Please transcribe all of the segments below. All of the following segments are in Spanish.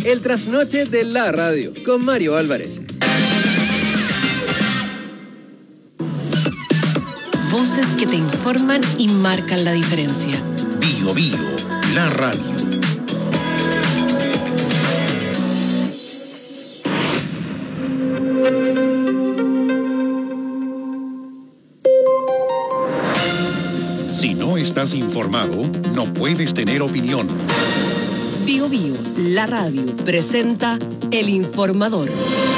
El trasnoche de la radio, con Mario Álvarez. Voces que te informan y marcan la diferencia. Bio Bio, la radio. Si no estás informado, no puedes tener opinión. Bio Bio, la radio, presenta El Informador.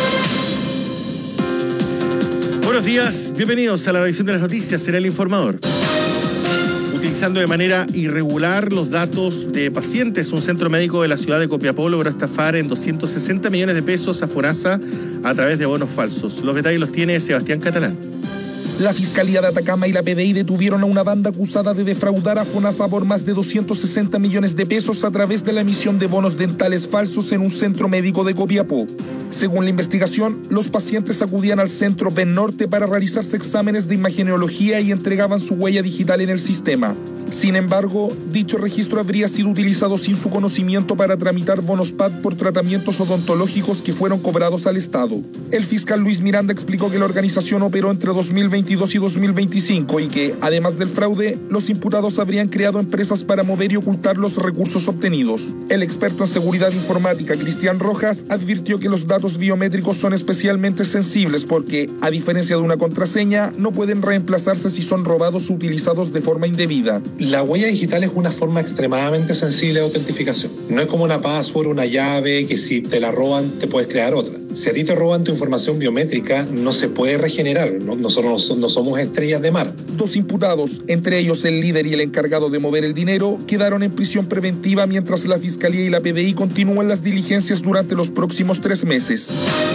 Buenos días, bienvenidos a la revisión de las noticias en El Informador. Utilizando de manera irregular los datos de pacientes, un centro médico de la ciudad de Copiapó logró estafar en 260 millones de pesos a FONASA a través de bonos falsos. Los detalles los tiene Sebastián Catalán. La Fiscalía de Atacama y la PDI detuvieron a una banda acusada de defraudar a FONASA por más de 260 millones de pesos a través de la emisión de bonos dentales falsos en un centro médico de Copiapó. Según la investigación, los pacientes acudían al centro Ben Norte para realizarse exámenes de imagenología y entregaban su huella digital en el sistema. Sin embargo, dicho registro habría sido utilizado sin su conocimiento para tramitar bonos PAD por tratamientos odontológicos que fueron cobrados al Estado. El fiscal Luis Miranda explicó que la organización operó entre 2022 y 2025 y que, además del fraude, los imputados habrían creado empresas para mover y ocultar los recursos obtenidos. El experto en seguridad informática, Cristian Rojas, advirtió que los datos biométricos son especialmente sensibles porque, a diferencia de una contraseña, no pueden reemplazarse si son robados o utilizados de forma indebida. La huella digital es una forma extremadamente sensible de autentificación. No es como una password, una llave, que si te la roban te puedes crear otra. Si a ti te roban tu información biométrica, no se puede regenerar. Nosotros no somos estrellas de mar. 2 imputados, entre ellos el líder y el encargado de mover el dinero, quedaron en prisión preventiva mientras la Fiscalía y la PDI continúan las diligencias durante los próximos 3 meses.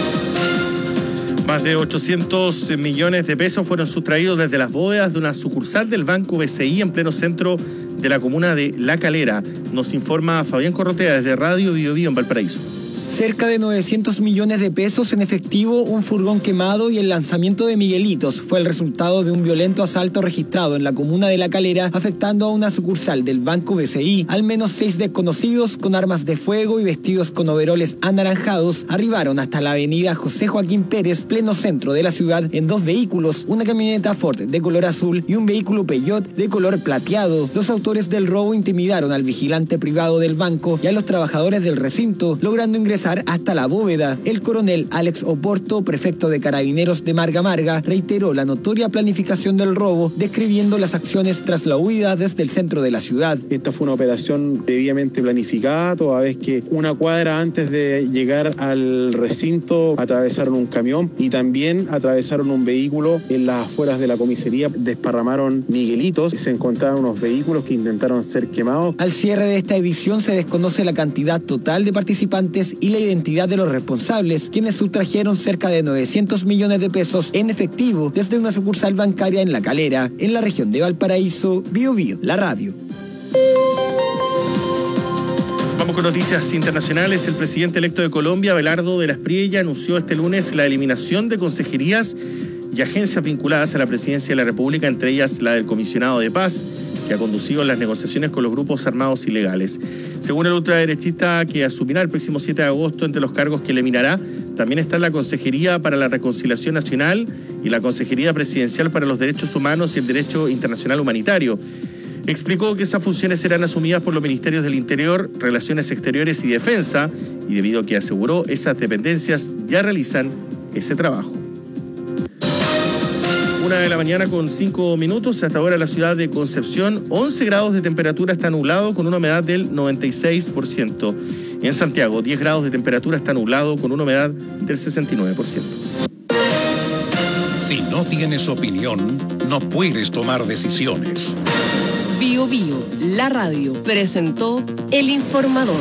Más de 800 millones de pesos fueron sustraídos desde las bóvedas de una sucursal del Banco BCI en pleno centro de la comuna de La Calera. Nos informa Fabián Corrotea desde Radio Bio Bio en Valparaíso. Cerca de 900 millones de pesos en efectivo, un furgón quemado y el lanzamiento de Miguelitos fue el resultado de un violento asalto registrado en la comuna de La Calera, afectando a una sucursal del Banco BCI. Al menos 6 desconocidos con armas de fuego y vestidos con overoles anaranjados arribaron hasta la avenida José Joaquín Pérez, pleno centro de la ciudad, en 2 vehículos, una camioneta Ford de color azul y un vehículo Peugeot de color plateado. Los autores del robo intimidaron al vigilante privado del banco y a los trabajadores del recinto, logrando ingresar hasta la bóveda. El coronel Alex Oporto, prefecto de Carabineros de Marga Marga, reiteró la notoria planificación del robo, describiendo las acciones tras la huida desde el centro de la ciudad. Esta fue una operación debidamente planificada, toda vez que una cuadra antes de llegar al recinto atravesaron un camión y también atravesaron un vehículo en las afueras de la comisaría, desparramaron Miguelitos y se encontraron unos vehículos que intentaron ser quemados. Al cierre de esta edición se desconoce la cantidad total de participantes y la identidad de los responsables, quienes sustrajeron cerca de 900 millones de pesos en efectivo desde una sucursal bancaria en La Calera, en la región de Valparaíso. Bio Bio, la radio. Vamos con noticias internacionales. El presidente electo de Colombia, Abelardo de la Espriella, anunció este lunes la eliminación de consejerías y agencias vinculadas a la presidencia de la República, entre ellas la del comisionado de paz, que ha conducido las negociaciones con los grupos armados ilegales. Según el ultraderechista que asumirá el próximo 7 de agosto, entre los cargos que eliminará, también está la Consejería para la Reconciliación Nacional y la Consejería Presidencial para los Derechos Humanos y el Derecho Internacional Humanitario. Explicó que esas funciones serán asumidas por los Ministerios del Interior, Relaciones Exteriores y Defensa, y debido a que aseguró esas dependencias ya realizan ese trabajo. 1:05 a.m. Hasta ahora la ciudad de Concepción, 11 grados de temperatura, está nublado con una humedad del 96%. En Santiago, 10 grados de temperatura, está nublado con una humedad del 69%. Si no tienes opinión, no puedes tomar decisiones. Bio Bio, la radio, presentó El Informador.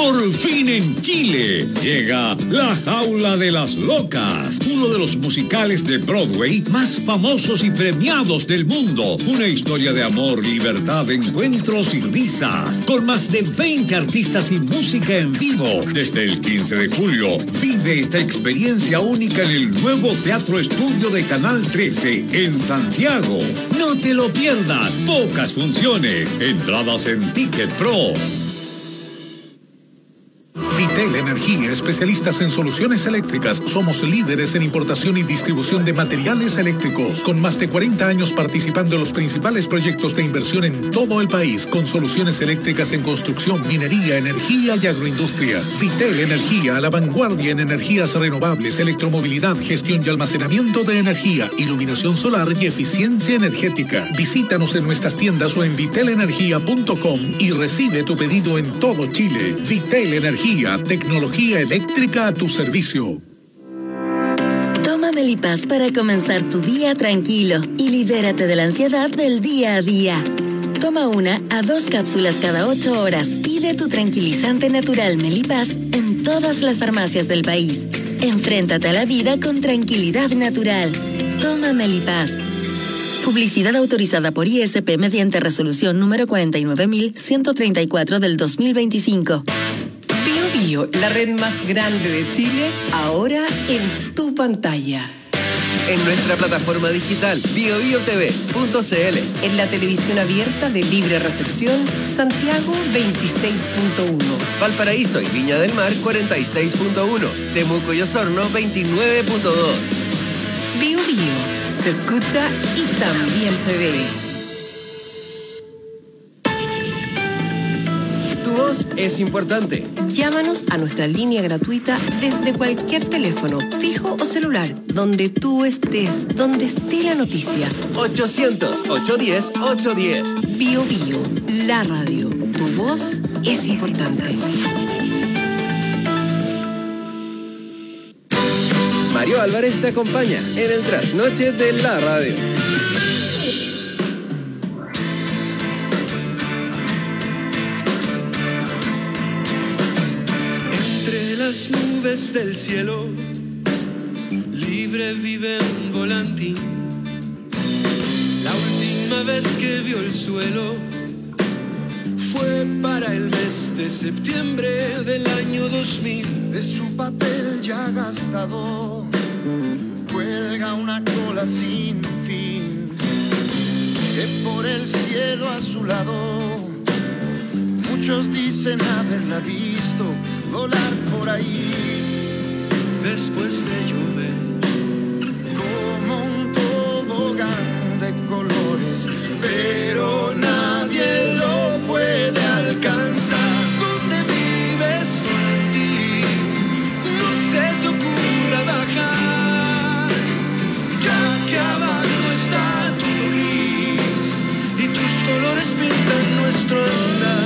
Por fin en Chile llega La Jaula de las Locas, uno de los musicales de Broadway más famosos y premiados del mundo. Una historia de amor, libertad, encuentros y risas, con más de 20 artistas y música en vivo. Desde el 15 de julio, vive esta experiencia única en el nuevo Teatro Estudio de Canal 13 en Santiago. No te lo pierdas, pocas funciones, entradas en Ticket Pro. Vitel Energía, especialistas en soluciones eléctricas. Somos líderes en importación y distribución de materiales eléctricos, con más de 40 años participando en los principales proyectos de inversión en todo el país, con soluciones eléctricas en construcción, minería, energía y agroindustria. Vitel Energía, a la vanguardia en energías renovables, electromovilidad, gestión y almacenamiento de energía, iluminación solar y eficiencia energética. Visítanos en nuestras tiendas o en vitelenergia.com y recibe tu pedido en todo Chile. Vitel Energía, tecnología eléctrica a tu servicio. Toma Melipaz para comenzar tu día tranquilo y libérate de la ansiedad del día a día. Toma 1 a 2 cápsulas cada 8 horas. Pide tu tranquilizante natural Melipaz en todas las farmacias del país. Enfréntate a la vida con tranquilidad natural. Toma Melipaz. Publicidad autorizada por ISP mediante resolución número 49.134 del 2025. Bio, la red más grande de Chile, ahora en tu pantalla. En nuestra plataforma digital biobiotv.cl. En la televisión abierta de libre recepción, Santiago 26.1. Valparaíso y Viña del Mar 46.1. Temuco y Osorno 29.2. Bio, se escucha y también se ve. Tu voz es importante. Llámanos a nuestra línea gratuita desde cualquier teléfono, fijo o celular, donde tú estés, donde esté la noticia. 800-810-810. Bio, la radio. Tu voz es importante. Mario Álvarez te acompaña en el trasnoche de la radio. Las nubes del cielo, libre vive un volantín. La última vez que vio el suelo fue para el mes de septiembre del año 2000. De su papel ya gastado cuelga una cola sin fin, que por el cielo azulado muchos dicen haberla visto volar por ahí. Después de llover, como un tobogán de colores, pero nadie lo puede alcanzar. ¿Dónde vives tú en ti? No se te ocurra bajar, que aquí abajo está todo gris y tus colores pintan nuestro andar.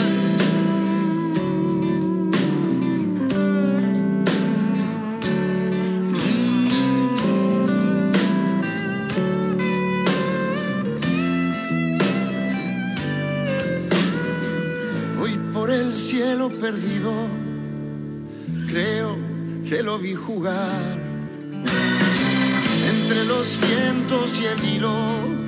Cielo perdido, creo que lo vi jugar entre los vientos y el hilo,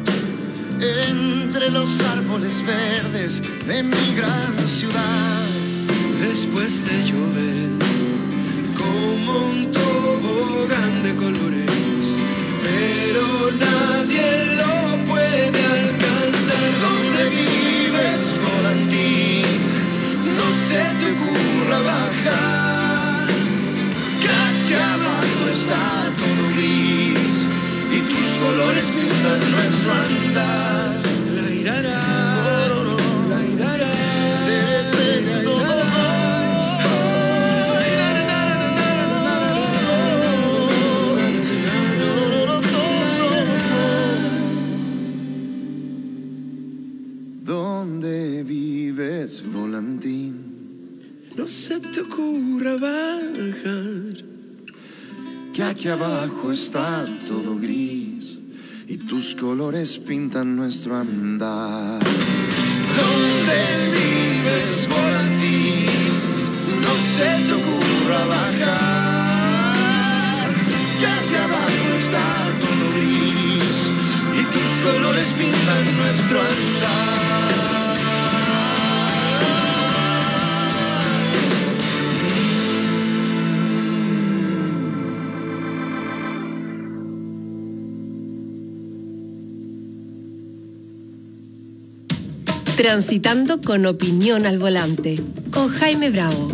entre los árboles verdes de mi gran ciudad. Después de llover, como un tobogán de colores, pero nadie lo puede alcanzar. ¿Dónde vives, volantín? No se te ocurra bajar, que aquí abajo está todo gris y tus colores pintan nuestro andar. La irara, la irara, ¿Dónde vives, volantín? No se te ocurra bajar, que aquí abajo está todo gris y tus colores pintan nuestro andar. ¿Dónde vives, volantín? no se te ocurra bajar, que aquí abajo está todo gris y tus colores pintan nuestro andar. Transitando con opinión al volante, con Jaime Bravo.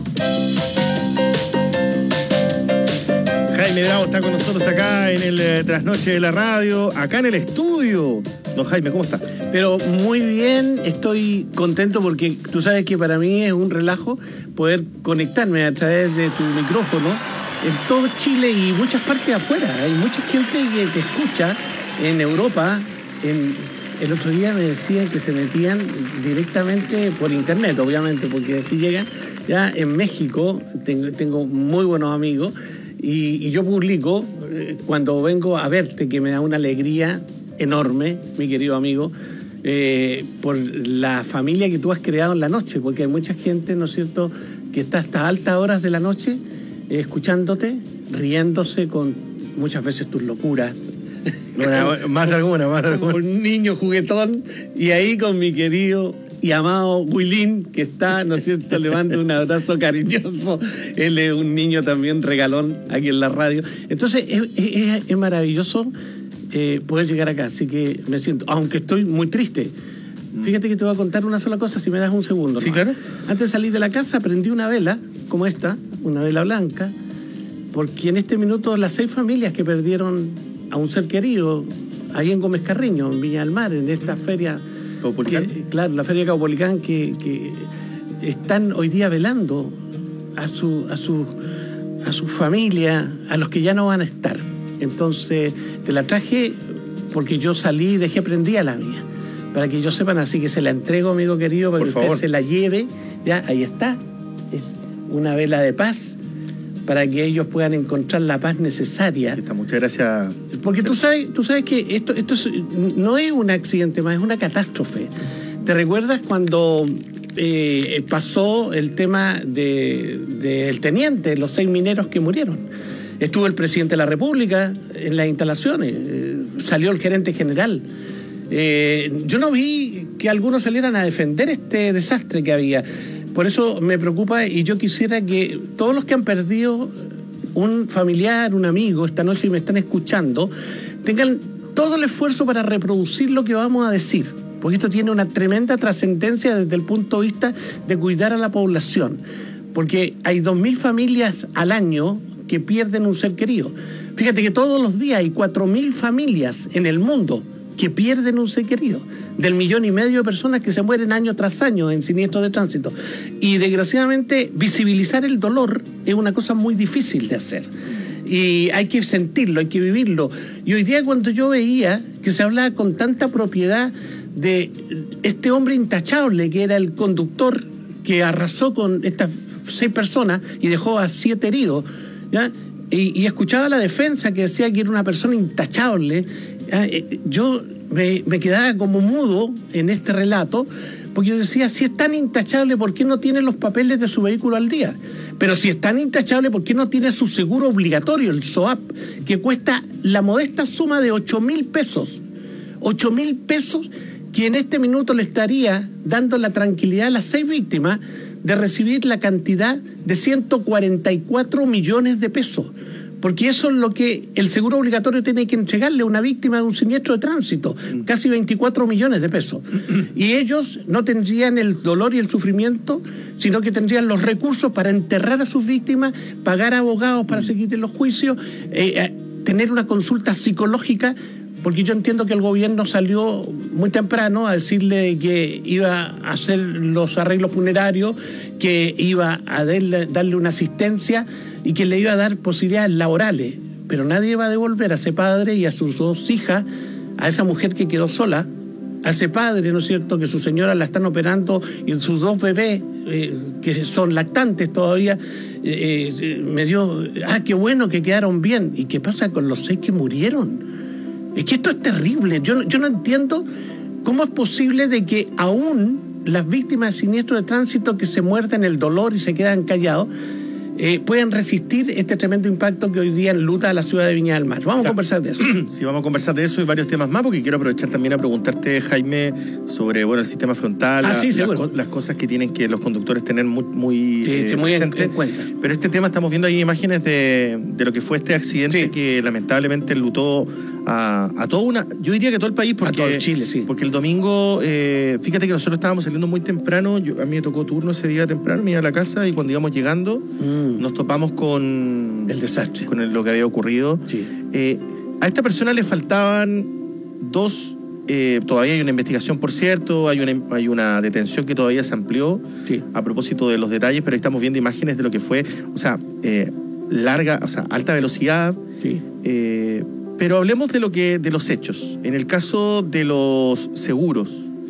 Jaime Bravo está con nosotros acá en el Trasnoche de la Radio, acá en el estudio. Don Jaime, ¿cómo está? Pero muy bien, estoy contento porque tú sabes que para mí es un relajo poder conectarme a través de tu micrófono en todo Chile y muchas partes de afuera. Hay mucha gente que te escucha en Europa. El otro día me decían que se metían directamente por internet, obviamente, porque así llegan. Ya en México tengo muy buenos amigos y yo publico cuando vengo a verte, que me da una alegría enorme, mi querido amigo, por la familia que tú has creado en la noche, porque hay mucha gente, ¿no es cierto?, que está hasta altas horas de la noche escuchándote, riéndose con muchas veces tus locuras. Más de alguna. Un niño juguetón, y ahí con mi querido y amado Wilín, que está, ¿no es cierto?, le mando un abrazo cariñoso. Él es un niño también regalón aquí en la radio. Entonces es maravilloso poder llegar acá, así que me siento, aunque estoy muy triste. Fíjate que te voy a contar una sola cosa, si me das un segundo. Sí, claro. Antes de salir de la casa prendí una vela, como esta, una vela blanca, porque en este minuto las 6 familias que perdieron a un ser querido ahí en Gómez Carreño, en Viña del Mar, en esta feria, claro, la feria Caupolicán, que están hoy día velando a su familia, a los que ya no van a estar. Entonces te la traje porque yo salí y dejé prendida la mía, para que ellos sepan, así que se la entrego, amigo querido, para que usted se la lleve. Ya, ahí está, es una vela de paz, para que ellos puedan encontrar la paz necesaria. Muchas gracias. Porque tú sabes que esto no es un accidente más, es una catástrofe. ¿Te recuerdas cuando pasó el tema del teniente, los 6 mineros que murieron? Estuvo el presidente de la República en las instalaciones, salió el gerente general. Yo no vi que algunos salieran a defender este desastre que había. Por eso me preocupa, y yo quisiera que todos los que han perdido un familiar, un amigo, esta noche y me están escuchando, tengan todo el esfuerzo para reproducir lo que vamos a decir, porque esto tiene una tremenda trascendencia desde el punto de vista de cuidar a la población, porque hay 2.000 familias al año que pierden un ser querido. Fíjate que todos los días hay 4.000 familias en el mundo que pierden un ser querido, del 1,5 millones de personas que se mueren año tras año en siniestros de tránsito. Y desgraciadamente visibilizar el dolor es una cosa muy difícil de hacer. Y hay que sentirlo, hay que vivirlo. Y hoy día, cuando yo veía que se hablaba con tanta propiedad de este hombre intachable que era el conductor que arrasó con estas 6 personas y dejó a 7 heridos, ¿ya? Y escuchaba la defensa que decía que era una persona intachable, yo me quedaba como mudo en este relato, porque yo decía, si es tan intachable, ¿por qué no tiene los papeles de su vehículo al día? Pero si es tan intachable, ¿por qué no tiene su seguro obligatorio, el SOAP, que cuesta la modesta suma de 8.000 pesos? 8.000 pesos que en este minuto le estaría dando la tranquilidad a las 6 víctimas de recibir la cantidad de 144 millones de pesos. Porque eso es lo que el seguro obligatorio tiene que entregarle a una víctima de un siniestro de tránsito, casi 24 millones de pesos. Y ellos no tendrían el dolor y el sufrimiento, sino que tendrían los recursos para enterrar a sus víctimas, pagar abogados para seguir en los juicios, tener una consulta psicológica, porque yo entiendo que el gobierno salió muy temprano a decirle que iba a hacer los arreglos funerarios, que iba a darle una asistencia y que le iba a dar posibilidades laborales, pero nadie va a devolver a ese padre y a sus 2 hijas, a esa mujer que quedó sola, a ese padre, ¿no es cierto?, que su señora la están operando, y sus 2 bebés, que son lactantes todavía, me dio, qué bueno que quedaron bien. ¿Y qué pasa con los 6 que murieron? Es que esto es terrible. Yo no entiendo cómo es posible de que aún las víctimas de siniestros de tránsito que se muerden el dolor y se quedan callados, pueden resistir este tremendo impacto que hoy día enluta a la ciudad de Viña del Mar. Vamos a conversar de eso. Sí, vamos a conversar de eso y varios temas más, porque quiero aprovechar también a preguntarte, Jaime, sobre el sistema frontal, las cosas que tienen que los conductores tener muy presentes. En cuenta. Pero este tema, estamos viendo ahí imágenes de lo que fue este accidente que lamentablemente enlutó a toda una, yo diría que todo el país, porque, a todo el Chile, sí. Porque el domingo, fíjate que nosotros estábamos saliendo muy temprano, a mí me tocó turno ese día temprano, me iba a la casa y cuando íbamos llegando nos topamos con el desastre, con lo que había ocurrido. Sí. A esta persona le faltaban dos, todavía hay una investigación, por cierto, hay una detención que todavía se amplió a propósito de los detalles, pero ahí estamos viendo imágenes de lo que fue, alta velocidad. Sí. Pero hablemos de los hechos. En el caso de los seguros,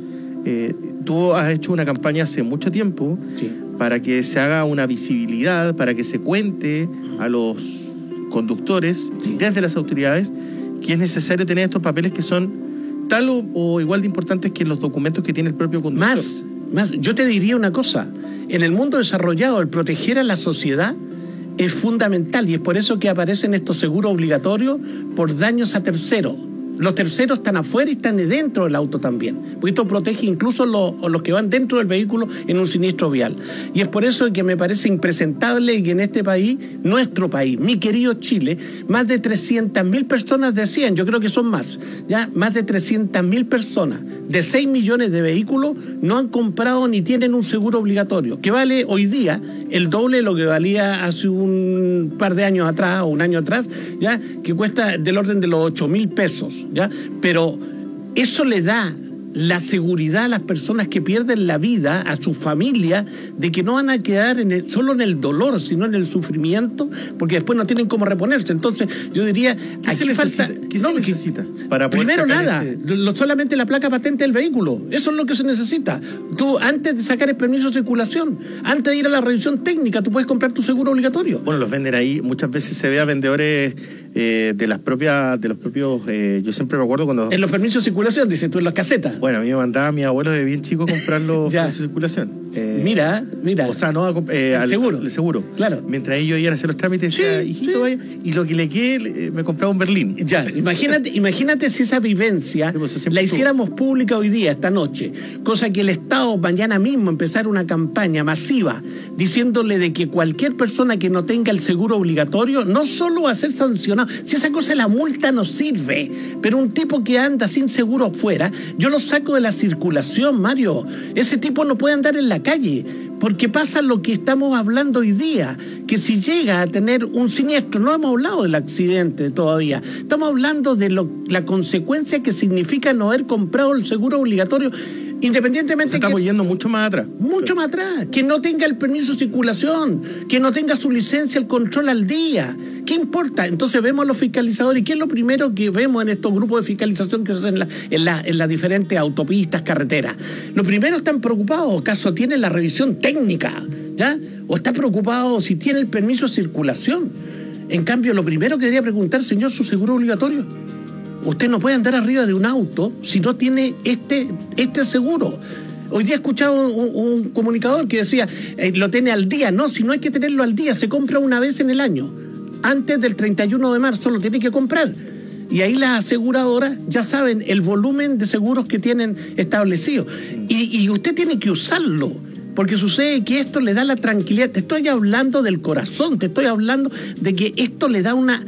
tú has hecho una campaña hace mucho tiempo para que se haga una visibilidad, para que se cuente a los conductores desde las autoridades que es necesario tener estos papeles que son tal o igual de importantes que los documentos que tiene el propio conductor. Más, yo te diría una cosa. En el mundo desarrollado, el proteger a la sociedad es fundamental y es por eso que aparecen estos seguros obligatorios por daños a terceros. Los terceros están afuera y están dentro del auto también, porque esto protege incluso los que van dentro del vehículo en un siniestro vial. Y es por eso que me parece impresentable que en este país, nuestro país, mi querido Chile, más de 300.000 personas decían, yo creo que son más de 300.000 personas de 6 millones de vehículos no han comprado ni tienen un seguro obligatorio, que vale hoy día el doble de lo que valía hace un par de años atrás o un año atrás, que cuesta del orden de los 8.000 pesos. Pero eso le da la seguridad a las personas que pierden la vida, a su familia, de que no van a quedar solo en el dolor, sino en el sufrimiento, porque después no tienen cómo reponerse. Entonces, yo diría, ¿qué se necesita para poder primero nada, ese... solamente la placa patente del vehículo. Eso es lo que se necesita. Tú, antes de sacar el permiso de circulación, antes de ir a la revisión técnica, tú puedes comprar tu seguro obligatorio. Bueno, los venden ahí. Muchas veces se ve a vendedores de los propios, yo siempre me acuerdo cuando... En los permisos de circulación, dices tú, en las casetas. Bueno, a mí me mandaba mi abuelo de bien chico a comprar los permisos de circulación. Mira. O sea, no al seguro. Claro. Mientras ellos iban a hacer los trámites, decía, hijito, vaya, y lo que le quede, me compraba un Berlín. Imagínate si esa vivencia la hiciéramos pública hoy día, esta noche, cosa que el Estado mañana mismo empezara una campaña masiva diciéndole de que cualquier persona que no tenga el seguro obligatorio no solo va a ser sancionado, si esa cosa de la multa no sirve, pero un tipo que anda sin seguro afuera, yo lo saco de la circulación, Mario. Ese tipo no puede andar en la calle, porque pasa lo que estamos hablando hoy día, que si llega a tener un siniestro, no hemos hablado del accidente todavía, estamos hablando de la consecuencia que significa no haber comprado el seguro obligatorio, independientemente estamos yendo mucho más atrás. Mucho más atrás. Que no tenga el permiso de circulación, que no tenga su licencia, el control al día. ¿Qué importa? Entonces vemos a los fiscalizadores. ¿Y qué es lo primero que vemos en estos grupos de fiscalización que se hacen en las diferentes autopistas, carreteras? Lo primero, están preocupados, ¿acaso tiene la revisión técnica? ¿O está preocupado si tiene el permiso de circulación? En cambio, lo primero que debería preguntar, señor, ¿su seguro obligatorio? Usted no puede andar arriba de un auto si no tiene este seguro. Hoy día he escuchado un comunicador que decía, lo tiene al día. No, si no hay que tenerlo al día, se compra una vez en el año. Antes del 31 de marzo lo tiene que comprar. Y ahí las aseguradoras ya saben el volumen de seguros que tienen establecido. Y usted tiene que usarlo. Porque sucede que esto le da la tranquilidad. Te estoy hablando del corazón, te estoy hablando de que esto le da una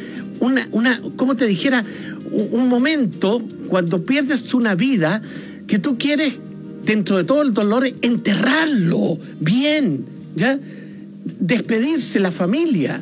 ¿cómo te dijera? Un momento, cuando pierdes una vida, que tú quieres, dentro de todo el dolor, enterrarlo bien, despedirse la familia,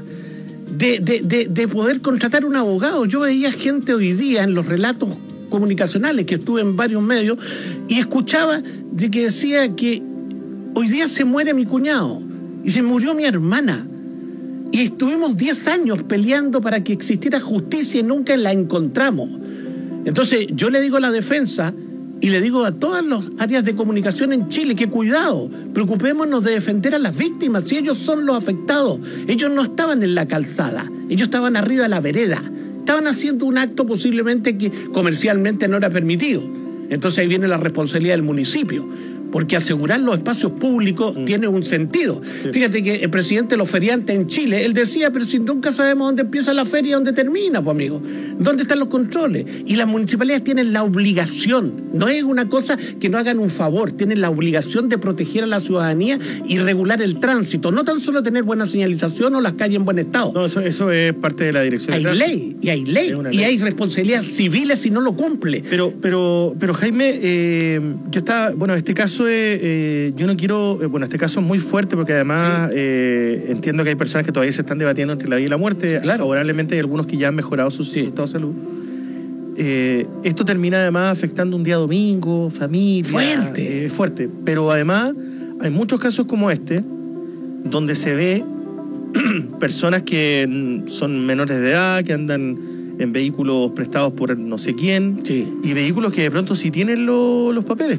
de poder contratar un abogado. Yo veía gente hoy día en los relatos comunicacionales, que estuve en varios medios, y escuchaba de que decía que hoy día se muere mi cuñado y se murió mi hermana. Y estuvimos 10 años peleando para que existiera justicia y nunca la encontramos. Entonces yo le digo a la defensa y le digo a todas las áreas de comunicación en Chile que cuidado, preocupémonos de defender a las víctimas, si ellos son los afectados. Ellos no estaban en la calzada, ellos estaban arriba de la vereda, estaban haciendo un acto posiblemente que comercialmente no era permitido. Entonces ahí viene la responsabilidad del municipio. porque asegurar los espacios públicos tiene un sentido. Fíjate que el presidente de los feriantes en Chile, él decía, pero si nunca sabemos dónde empieza la feria y dónde termina, pues amigo, ¿dónde están los controles? Y las municipalidades tienen la obligación, no es una cosa que no hagan un favor, tienen la obligación de proteger a la ciudadanía y regular el tránsito, no tan solo tener buena señalización o las calles en buen estado. No, eso es parte de la dirección. Hay ley, y hay responsabilidades civiles si no lo cumple. Pero Jaime, yo estaba, bueno, este caso yo no quiero, bueno, este caso es muy fuerte porque además entiendo que hay personas que todavía se están debatiendo entre la vida y la muerte. Claro. Favorablemente hay algunos que ya han mejorado su estado de salud. Esto termina además afectando un día domingo, familia. Fuerte. Pero además hay muchos casos como este donde se ve personas que son menores de edad, que andan en vehículos prestados por no sé quién, y vehículos que de pronto sí tienen los papeles.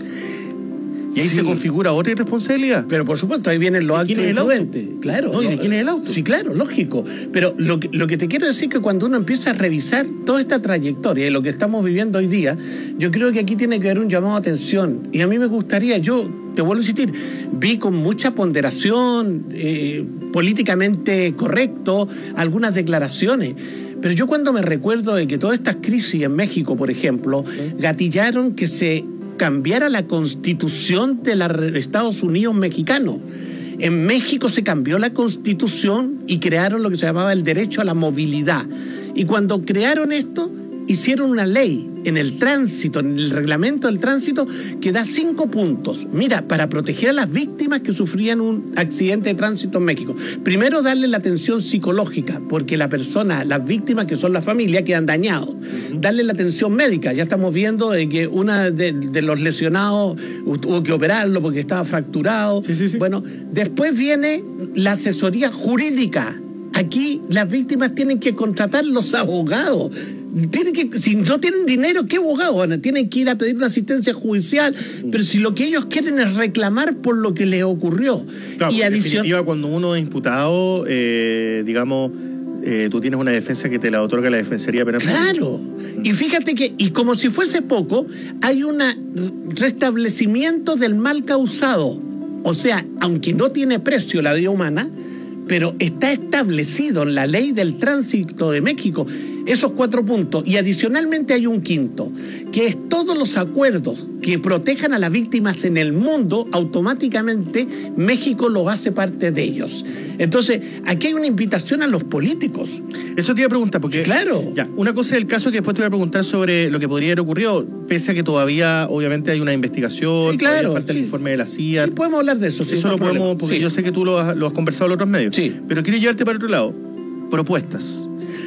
Y ahí se configura otra irresponsabilidad. Pero por supuesto, ahí vienen los actos imprudentes. Claro. No, ¿y de quién es el auto? Sí, claro, lógico. Pero lo que te quiero decir es que cuando uno empieza a revisar toda esta trayectoria y lo que estamos viviendo hoy día, yo creo que aquí tiene que haber un llamado a atención. Y a mí me gustaría, yo te vuelvo a insistir, vi con mucha ponderación, políticamente correcto, algunas declaraciones. Pero yo cuando me recuerdo de que todas estas crisis en México, por ejemplo, gatillaron que se cambiara la constitución de los Estados Unidos mexicanos. En México se cambió la constitución y crearon lo que se llamaba el derecho a la movilidad. Y cuando crearon esto, hicieron una ley en el tránsito, en el reglamento del tránsito, que da 5 puntos. Mira, para proteger a las víctimas que sufrían un accidente de tránsito en México. Primero, darle la atención psicológica, porque la persona, las víctimas que son la familia, quedan dañados. Darle la atención médica. Ya estamos viendo de que una de los lesionados tuvo que operarlo porque estaba fracturado. Bueno, después viene la asesoría jurídica. Aquí las víctimas tienen que contratar los abogados. Si no tienen dinero, ¿qué abogado? Bueno, tienen que ir a pedir una asistencia judicial, pero si lo que ellos quieren es reclamar por lo que les ocurrió. Claro, y en definitiva, cuando uno es imputado, digamos, tú tienes una defensa que te la otorga la Defensoría Penal. Claro. Y fíjate que, y como si fuese poco, hay un restablecimiento del mal causado. O sea, aunque no tiene precio la vida humana, pero está establecido en la ley del tránsito de México esos 4 puntos. Y adicionalmente hay un quinto, que es todos los acuerdos que protejan a las víctimas en el mundo, automáticamente México lo hace parte de ellos. Entonces, aquí hay una invitación a los políticos. Eso te iba a preguntar, porque claro, ya, una cosa es el caso que después te voy a preguntar sobre lo que podría haber ocurrido, pese a que todavía, obviamente, hay una investigación, todavía falta el informe de la CIA. Sí, podemos hablar de eso. Eso lo podemos, porque yo sé que tú lo has conversado en otros medios. Sí. Pero quiero llevarte para otro lado. Propuestas.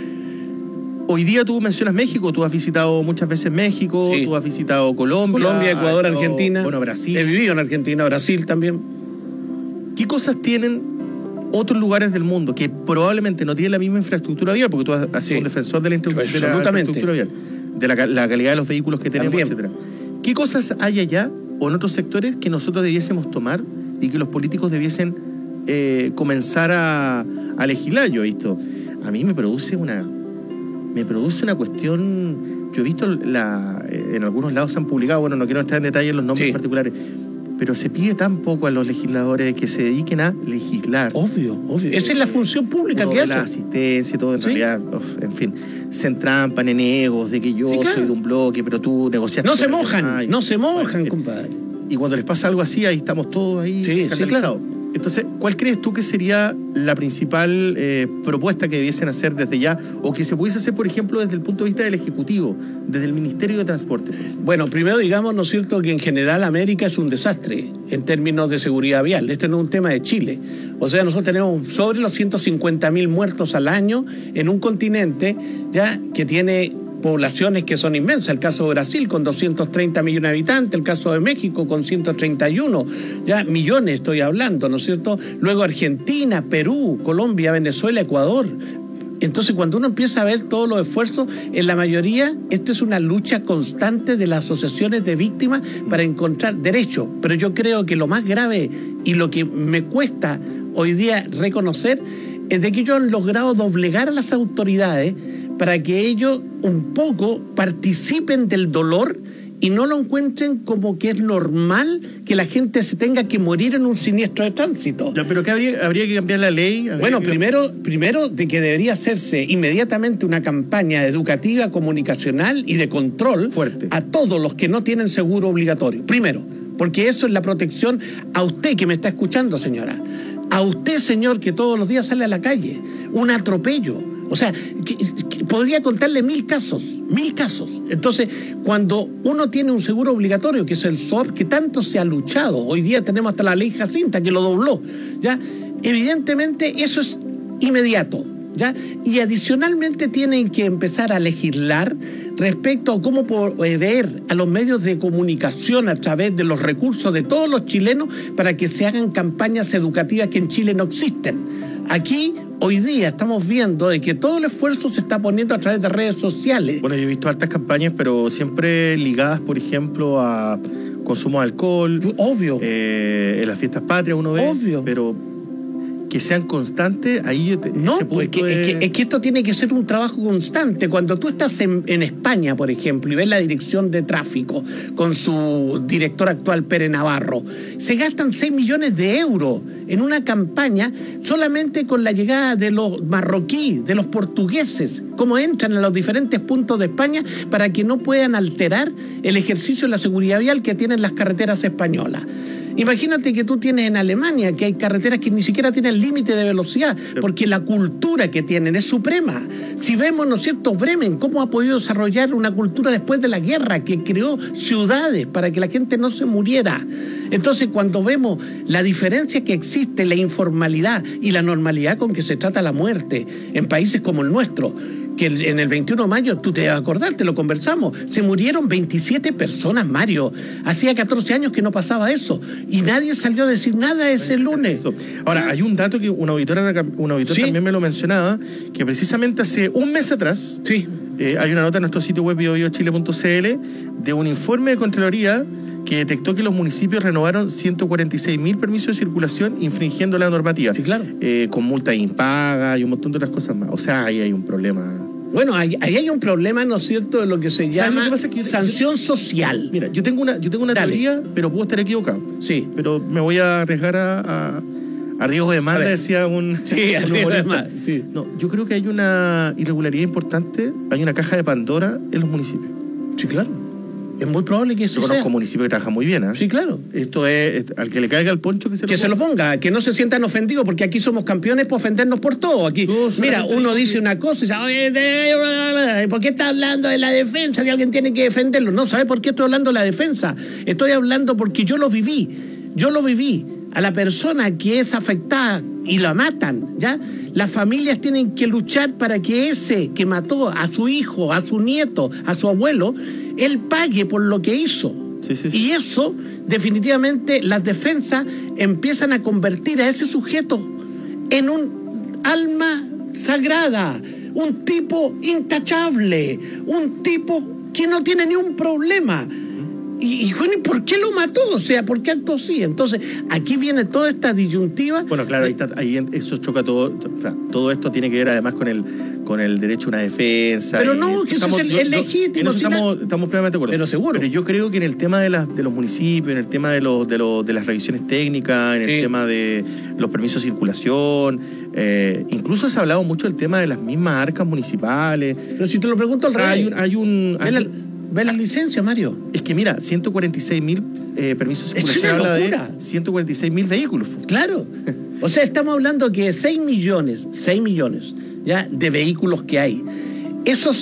Hoy día tú mencionas México, tú has visitado muchas veces México, tú has visitado Colombia, Ecuador, Argentina. Bueno, Brasil. He vivido en Argentina, Brasil también. ¿Qué cosas tienen otros lugares del mundo que probablemente no tienen la misma infraestructura vial? Porque tú has sido un defensor de la infraestructura vial, de la calidad de los vehículos que tenemos, etcétera. ¿Qué cosas hay allá o en otros sectores que nosotros debiésemos tomar y que los políticos debiesen comenzar a legislar? Yo he visto, a mí me produce una cuestión. Yo he visto en algunos lados se han publicado, bueno, no quiero entrar en detalle en los nombres particulares, pero se pide tan poco a los legisladores que se dediquen a legislar. Obvio. Esa es la función pública que hacen. La asistencia y todo, en realidad, en fin, se entrampan en egos de que yo soy de un bloque, pero tú negociaste. No se mojan, compadre. Y cuando les pasa algo así, ahí estamos todos ahí escandalizados. Entonces, ¿cuál crees tú que sería la principal propuesta que debiesen hacer desde ya, o que se pudiese hacer, por ejemplo, desde el punto de vista del Ejecutivo, desde el Ministerio de Transporte? Bueno, primero digamos, ¿no es cierto?, que en general América es un desastre en términos de seguridad vial. Este no es un tema de Chile. O sea, nosotros tenemos sobre los 150.000 muertos al año en un continente ya que tiene poblaciones que son inmensas. El caso de Brasil con 230 millones de habitantes, el caso de México con 131, ya millones estoy hablando, ¿no es cierto? Luego Argentina, Perú, Colombia, Venezuela, Ecuador. Entonces, cuando uno empieza a ver todos los esfuerzos, en la mayoría, esto es una lucha constante de las asociaciones de víctimas para encontrar derechos. Pero yo creo que lo más grave y lo que me cuesta hoy día reconocer es de que ellos han logrado doblegar a las autoridades para que ellos un poco participen del dolor y no lo encuentren como que es normal que la gente se tenga que morir en un siniestro de tránsito. Ya, pero ¿qué habría que cambiar la ley? Bueno, primero de que debería hacerse inmediatamente una campaña educativa, comunicacional y de control fuerte a todos los que no tienen seguro obligatorio. Primero, porque eso es la protección a usted que me está escuchando, señora. A usted, señor, que todos los días sale a la calle. Un atropello. O sea, que podría contarle 1000 casos. Entonces, cuando uno tiene un seguro obligatorio, que es el SOAP, que tanto se ha luchado, hoy día tenemos hasta la ley Jacinta que lo dobló, ¿ya? Evidentemente eso es inmediato, ¿ya? Y adicionalmente tienen que empezar a legislar respecto a cómo proveer a los medios de comunicación a través de los recursos de todos los chilenos para que se hagan campañas educativas que en Chile no existen. Aquí, hoy día, estamos viendo de que todo el esfuerzo se está poniendo a través de redes sociales. Bueno, yo he visto hartas campañas, pero siempre ligadas, por ejemplo, a consumo de alcohol. Obvio. En las fiestas patrias uno ve. Obvio. Pero que sean constantes, ahí no, pues es que esto tiene que ser un trabajo constante. Cuando tú estás en España, por ejemplo, y ves la dirección de tráfico con su director actual, Pere Navarro, se gastan 6 millones de euros en una campaña solamente con la llegada de los marroquíes, de los portugueses, cómo entran a los diferentes puntos de España para que no puedan alterar el ejercicio de la seguridad vial que tienen las carreteras españolas. Imagínate que tú tienes en Alemania que hay carreteras que ni siquiera tienen límite de velocidad, porque la cultura que tienen es suprema. Si vemos, ¿no es cierto?, Bremen, cómo ha podido desarrollar una cultura después de la guerra, que creó ciudades para que la gente no se muriera. Entonces, cuando vemos la diferencia que existe, la informalidad y la normalidad con que se trata la muerte en países como el nuestro, que en el 21 de mayo, tú te vas a acordar, te lo conversamos, se murieron 27 personas, Mario. Hacía 14 años que no pasaba eso y nadie salió a decir nada ese lunes. Ahora, hay un dato que un auditor ¿sí? también me lo mencionaba, que precisamente hace un mes atrás, sí. Hay una nota en nuestro sitio web biobiochile.cl de un informe de Contraloría que detectó que los municipios renovaron 146.000 permisos de circulación infringiendo la normativa. Sí, claro. Con multa impaga y un montón de otras cosas más. O sea, ahí hay un problema. Bueno, ahí hay un problema, ¿no es cierto?, de lo que se llama sanción social. Mira, yo tengo una teoría, pero puedo estar equivocado. Sí. Pero me voy a arriesgar a riesgo de demanda, decía un... Sí, a riesgo de demanda, sí. No, yo creo que hay una irregularidad importante, hay una caja de Pandora en los municipios. Sí, claro. Es muy probable que eso sea. Yo conozco municipios que trabajan muy bien, ¿eh? Sí, claro. Esto es, al que le caiga el poncho, que se lo ponga. Que no se sientan ofendidos, porque aquí somos campeones por ofendernos por todo. Aquí, mira, uno dice una cosa y dice, oye, ¿por qué está hablando de la defensa? Que alguien tiene que defenderlo. No, ¿sabes por qué estoy hablando de la defensa? Estoy hablando porque yo lo viví. A la persona que es afectada y la matan, ¿ya? Las familias tienen que luchar para que ese que mató a su hijo, a su nieto, a su abuelo, él pague por lo que hizo. Sí. Y eso, definitivamente, las defensas empiezan a convertir a ese sujeto en un alma sagrada, un tipo intachable, un tipo que no tiene ni un problema. Y bueno, ¿y por qué lo mató? O sea, ¿por qué actuó así? Entonces, aquí viene toda esta disyuntiva. Bueno, claro, ahí eso choca todo. O sea, todo esto tiene que ver además con el derecho a una defensa. Pero no, que eso es legítimo. En eso estamos plenamente de acuerdo. Pero seguro. Pero yo creo que en el tema de los municipios, en el tema de las revisiones técnicas, en el tema de los permisos de circulación, incluso se ha hablado mucho del tema de las mismas arcas municipales. Pero si te lo pregunto al revés. Ve la licencia, Mario. Es que mira, 146.000 permisos de circulación habla de 146.000 vehículos. Claro. O sea, estamos hablando que 6 millones ya de vehículos que hay. Esos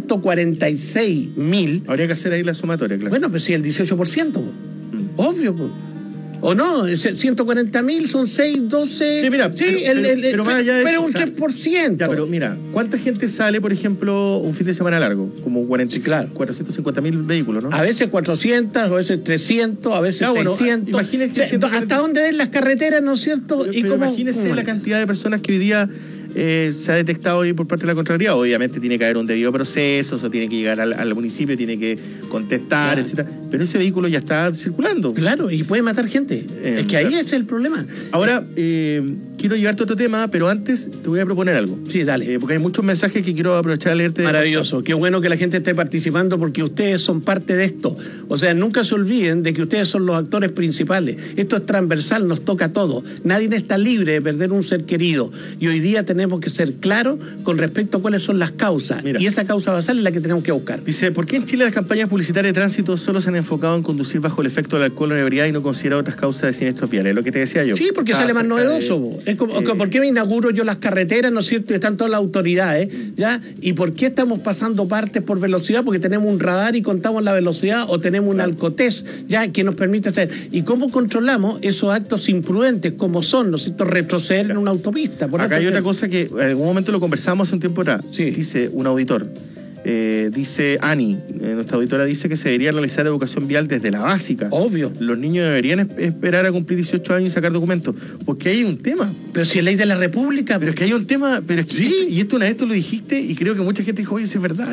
146.000... Habría que hacer ahí la sumatoria, claro. Bueno, pues sí, el 18%. Obvio, pues. ¿O no? 140.000 son 6, 12... Sí, mira, pero más allá de pero eso, un 3%. Ya, pero mira, ¿cuánta gente sale, por ejemplo, un fin de semana largo? Como 450.000 vehículos, ¿no? A veces 400, a veces 300, a veces 600. Imagínese ¿hasta dónde den las carreteras, no es cierto? Pero imagínese la cantidad de personas que hoy día se ha detectado ahí por parte de la Contraloría. Obviamente tiene que haber un debido proceso, eso tiene que llegar al municipio, tiene que contestar, etcétera. pero ese vehículo ya está circulando. Claro, y puede matar gente. Es que ahí es el problema. Ahora, quiero llevarte a otro tema, pero antes te voy a proponer algo. Sí, dale. Porque hay muchos mensajes que quiero aprovechar a leerte. Maravilloso. Qué bueno que la gente esté participando porque ustedes son parte de esto. O sea, nunca se olviden de que ustedes son los actores principales. Esto es transversal, nos toca a todos. Nadie está libre de perder un ser querido. Y hoy día tenemos que ser claros con respecto a cuáles son las causas. Mira. Y esa causa basal es la que tenemos que buscar. Dice, ¿por qué en Chile las campañas publicitarias de tránsito solo se han enfocado en conducir bajo el efecto del alcohol o ebriedad y no consideran otras causas de siniestros viales? Lo que te decía yo. Sí, porque sale más novedoso. Es como, ¿por qué me inauguro yo las carreteras, no es cierto? Y están todas las autoridades, ¿ya? ¿Y por qué estamos pasando partes por velocidad? Porque tenemos un radar y contamos la velocidad, o tenemos un alcotest, ¿ya? Que nos permite hacer. ¿Y cómo controlamos esos actos imprudentes como son, ¿no es cierto? Retroceder en una autopista. Acá hay otra cosa que en algún momento lo conversamos hace un tiempo atrás. Sí. Dice un auditor. Dice Ani, nuestra auditora, dice que se debería realizar educación vial desde la básica. Obvio. Los niños deberían esperar a cumplir 18 años y sacar documentos. Porque hay un tema. Pero si es ley de la República. Pero es que hay un tema. Pero es que sí. Y esto una vez tú lo dijiste y creo que mucha gente dijo, oye, es verdad.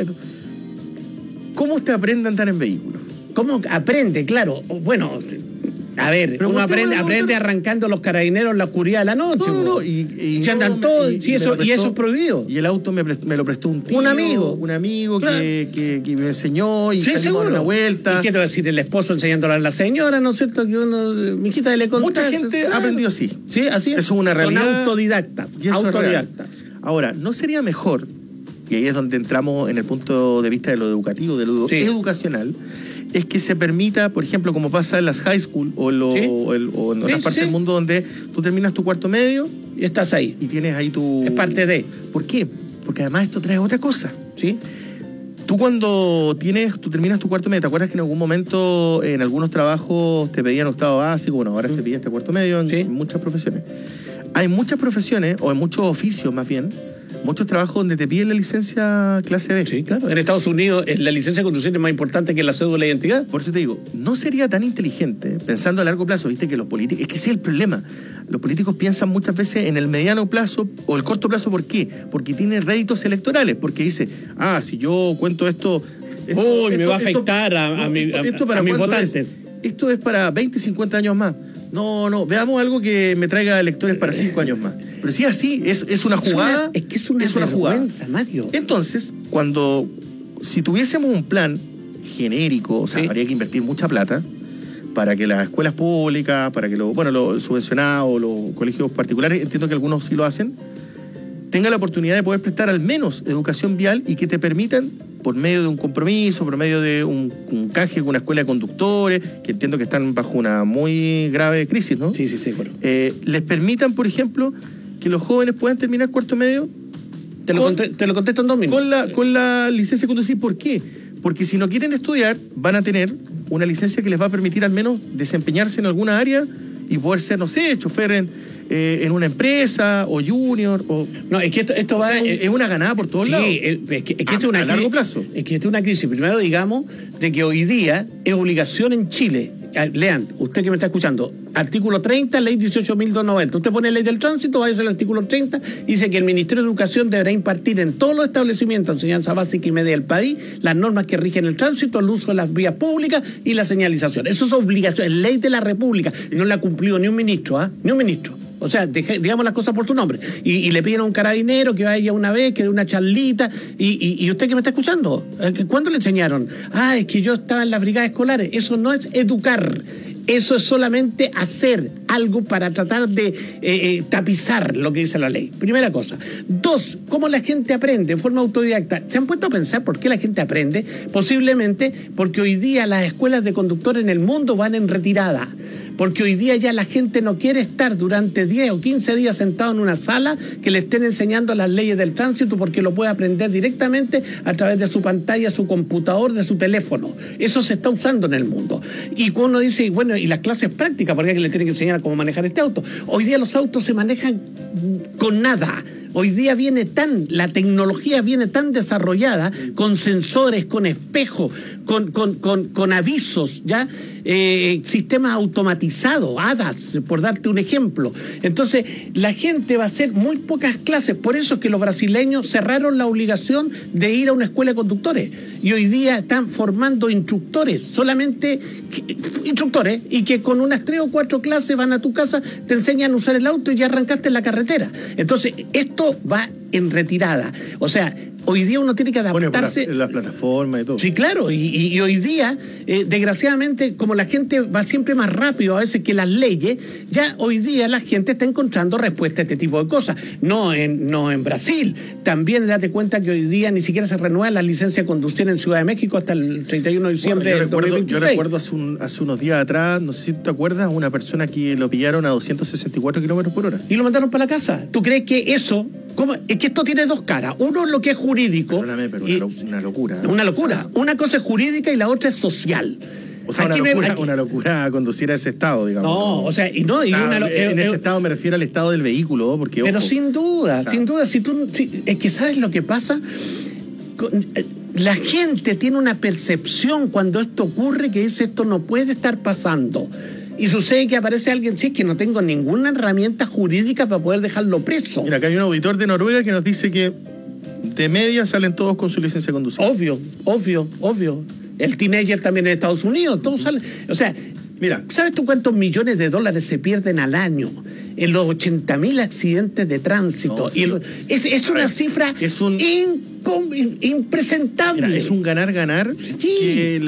¿Cómo usted aprende a andar en vehículo? ¿Cómo aprende? Claro. Bueno, a ver, pero uno aprende arrancando los carabineros en la oscuridad de la noche. No, y se andan todos, y eso es prohibido. Y el auto me lo prestó un tío. Un amigo. Claro. que me enseñó y salimos a una vuelta. ¿Y qué te va a decir el esposo enseñándole a la señora, no es cierto? Que uno, mi hijita le contó. Mucha gente ha aprendido así. Sí, así es. Eso es una realidad. Son autodidactas. Y eso autodidactas. Ahora, ¿no sería mejor, y ahí es donde entramos en el punto de vista de lo educativo, de lo educacional, es que se permita, por ejemplo, como pasa en las high school o en otras partes del mundo, donde tú terminas tu cuarto medio y estás ahí y tienes ahí tu... Es parte de... ¿Por qué? Porque además esto trae otra cosa. ¿Sí? Tú cuando tú terminas tu cuarto medio, ¿te acuerdas que en algún momento en algunos trabajos te pedían octavo básico? Bueno, ahora se pide este cuarto medio en muchas profesiones. Hay muchas profesiones, o en muchos oficios más bien, muchos trabajos donde te piden la licencia clase B. Sí, claro. En Estados Unidos la licencia de conducir es más importante que la cédula de identidad. Por eso te digo, no sería tan inteligente, pensando a largo plazo, viste que los políticos, es que ese es el problema. Los políticos piensan muchas veces en el mediano plazo o el corto plazo. ¿Por qué? Porque tienen réditos electorales, porque dice, si yo cuento esto... me va a afectar a mis votantes. Esto es para 20, 50 años más. No, veamos algo que me traiga electores para 5 años más. Pero si es así, es una jugada. Es que es una vergüenza, Mario. Entonces, si tuviésemos un plan genérico, o sea, habría que invertir mucha plata para que las escuelas públicas, para que los subvencionados, los colegios particulares, entiendo que algunos sí lo hacen, tengan la oportunidad de poder prestar al menos educación vial y que te permitan, por medio de un compromiso, por medio de un canje con una escuela de conductores, que entiendo que están bajo una muy grave crisis, ¿no? Sí, bueno. Les permitan, por ejemplo, que los jóvenes puedan terminar cuarto medio. Te lo contesto en 2 minutos. Con la licencia de conducir. ¿Por qué? Porque si no quieren estudiar, van a tener una licencia que les va a permitir al menos desempeñarse en alguna área y poder ser, no sé, chofer en una empresa o junior. No, es que esto va... es una ganada por todos lados. Sí, es que esto es una a largo plazo. Es que esto es una crisis. Primero, digamos, de que hoy día es obligación en Chile. Lean, usted que me está escuchando, artículo 30, ley 18.290. Usted pone ley del tránsito, va a ser el artículo 30, dice que el Ministerio de Educación deberá impartir en todos los establecimientos de enseñanza básica y media del país las normas que rigen el tránsito, el uso de las vías públicas y la señalización. Eso es obligación, es ley de la República. No la ha cumplido ni un ministro, ni un ministro. O sea, digamos las cosas por su nombre. Y le piden a un carabinero que vaya una vez, que dé una charlita. Y usted que me está escuchando, ¿cuándo le enseñaron? Es que yo estaba en las brigadas escolares. Eso no es educar. Eso es solamente hacer algo para tratar de tapizar lo que dice la ley. Primera cosa. 2, ¿cómo la gente aprende en forma autodidacta? ¿Se han puesto a pensar por qué la gente aprende? Posiblemente porque hoy día las escuelas de conductores en el mundo van en retirada. Porque hoy día ya la gente no quiere estar durante 10 o 15 días sentado en una sala que le estén enseñando las leyes del tránsito, porque lo puede aprender directamente a través de su pantalla, su computador, de su teléfono. Eso se está usando en el mundo. Y cuando uno dice, bueno, y las clases prácticas, ¿por qué le tienen que enseñar cómo manejar este auto? Hoy día los autos se manejan con nada. Hoy día la tecnología viene tan desarrollada, con sensores, con espejos, con avisos, ¿ya? Sistemas automatizados, HADAS, por darte un ejemplo. Entonces, la gente va a hacer muy pocas clases. Por eso es que los brasileños cerraron la obligación de ir a una escuela de conductores. y hoy día están formando instructores, solamente instructores, y que con unas 3 o 4 clases van a tu casa, te enseñan a usar el auto y ya arrancaste en la carretera. Entonces, esto va en retirada. O sea, hoy día uno tiene que adaptarse. Bueno, las plataformas y todo. Sí, claro, y hoy día, desgraciadamente, como la gente va siempre más rápido a veces que las leyes, ya hoy día la gente está encontrando respuesta a este tipo de cosas. No en Brasil. También date cuenta que hoy día ni siquiera se renueva la licencia de conducir en Ciudad de México hasta el 31 de diciembre del 2026. Yo recuerdo hace unos días atrás, no sé si te acuerdas, una persona que lo pillaron a 264 kilómetros por hora. Y lo mandaron para la casa. ¿Tú crees que eso... ¿Cómo? Es que esto tiene dos caras. Uno es lo que es jurídico. Perdóname, pero una locura. Una locura. O sea, una cosa es jurídica y la otra es social. O sea, una locura conducir a ese estado, digamos. No, o sea, y no... Y en ese estado me refiero al estado del vehículo, porque... Pero ojo, sin duda, sin duda, es que ¿sabes lo que pasa? La gente tiene una percepción cuando esto ocurre que dice esto no puede estar pasando. Y sucede que aparece alguien, sí, que no tengo ninguna herramienta jurídica para poder dejarlo preso. Mira, acá hay un auditor de Noruega que nos dice que de media salen todos con su licencia de conducir. Obvio. El teenager también en Estados Unidos, todos salen. O sea, mira, ¿sabes tú cuántos millones de dólares se pierden al año en los 80.000 accidentes de tránsito? No, sí. Es una cifra impresentable. Mira, es un ganar-ganar. Sí.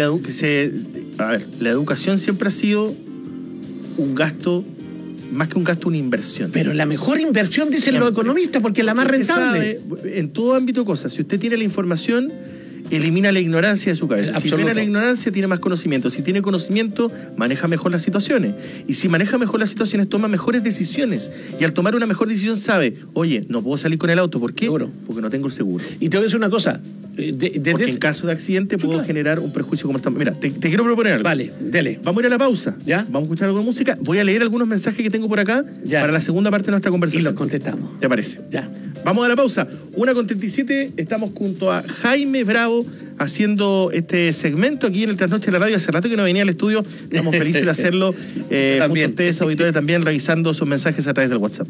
La educación siempre ha sido un gasto, más que un gasto, una inversión. Pero la mejor inversión, dicen los economistas, porque es la más rentable. En todo ámbito de cosas, si usted tiene la información, elimina la ignorancia de su cabeza. Absoluto. Si tiene la ignorancia, tiene más conocimiento. Si tiene conocimiento, maneja mejor las situaciones. Y si maneja mejor las situaciones, toma mejores decisiones. Y al tomar una mejor decisión sabe, oye, no puedo salir con el auto. ¿Por qué? Seguro. Porque no tengo el seguro. Y te voy a decir una cosa. Porque en caso de accidente puedo generar un perjuicio como estamos. Mira, te quiero proponer algo. Vale, dele. Vamos a ir a la pausa. ¿Ya? Vamos a escuchar algo de música. Voy a leer algunos mensajes que tengo por acá para la segunda parte de nuestra conversación. Y los contestamos. ¿Te parece? Ya. Vamos a la pausa. 1:37. Estamos junto a Jaime Bravo haciendo este segmento aquí en el Trasnoche de la Radio. Hace rato que no venía al estudio. Estamos felices de hacerlo. Junto a ustedes, auditores, también revisando sus mensajes a través del WhatsApp.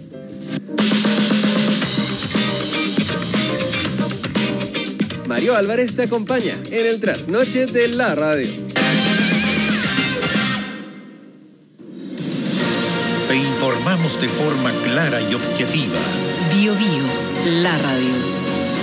Mario Álvarez te acompaña en el Trasnoche de la Radio. Te informamos de forma clara y objetiva. Bio Bio, la radio.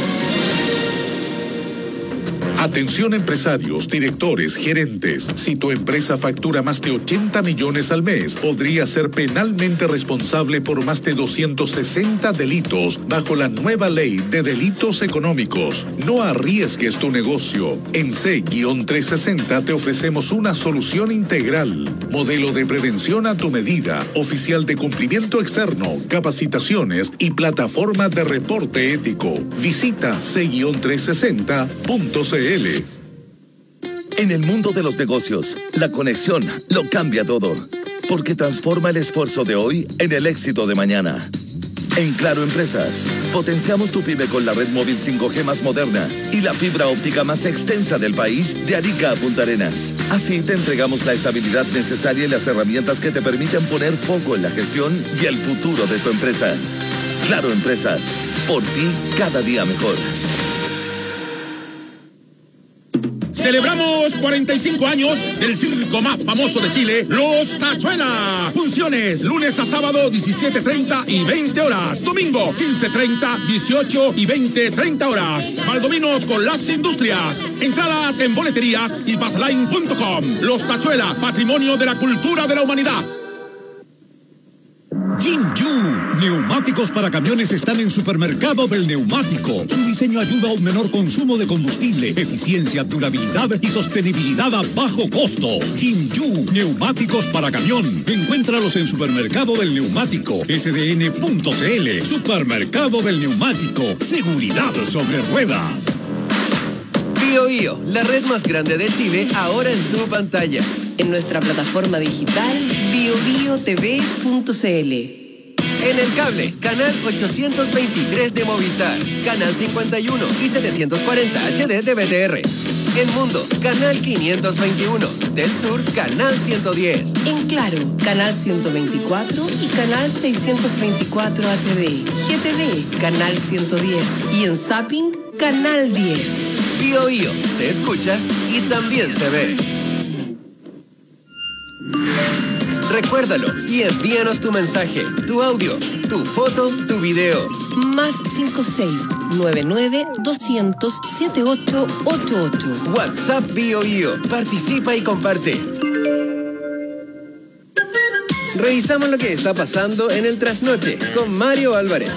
Atención empresarios, directores, gerentes. Si tu empresa factura más de 80 millones al mes, podría ser penalmente responsable por más de 260 delitos bajo la nueva ley de delitos económicos. No arriesgues tu negocio. En C-360 te ofrecemos una solución integral. Modelo de prevención a tu medida, oficial de cumplimiento externo, capacitaciones y plataforma de reporte ético. Visita C-360.cl. En el mundo de los negocios, la conexión lo cambia todo, porque transforma el esfuerzo de hoy en el éxito de mañana. En Claro Empresas, potenciamos tu pyme con la red móvil 5G más moderna y la fibra óptica más extensa del país, de Arica a Punta Arenas. Así te entregamos la estabilidad necesaria y las herramientas que te permiten poner foco en la gestión y el futuro de tu empresa. Claro Empresas, por ti cada día mejor. Celebramos 45 años del circo más famoso de Chile, Los Tachuela. Funciones lunes a sábado 17:30 y 20 horas. Domingo 15:30, 18 y 20:30 horas. Valdominos con las industrias. Entradas en boleterías y pasaline.com. Los Tachuela, patrimonio de la cultura de la humanidad. Jinju, neumáticos para camiones están en Supermercado del Neumático. Su diseño ayuda a un menor consumo de combustible, eficiencia, durabilidad y sostenibilidad a bajo costo. Jinju, neumáticos para camión. Encuéntralos en Supermercado del Neumático, sdn.cl. Supermercado del Neumático, seguridad sobre ruedas. Bio Bio, la red más grande de Chile, ahora en tu pantalla. En nuestra plataforma digital biobiotv.cl. En el cable, canal 823 de Movistar, canal 51 y 740 HD de BTR. En Mundo, canal 521. Del Sur, canal 110. En Claro, canal 124 y canal 624 HD. GTV, canal 110. Y en Zapping, canal 10. Bio Bio se escucha y también se ve. Recuérdalo y envíanos tu mensaje, tu audio, tu foto, tu video. Más 56-99-200-7888. WhatsApp Bio Bio. Participa y comparte. Revisamos lo que está pasando en el trasnoche con Mario Álvarez.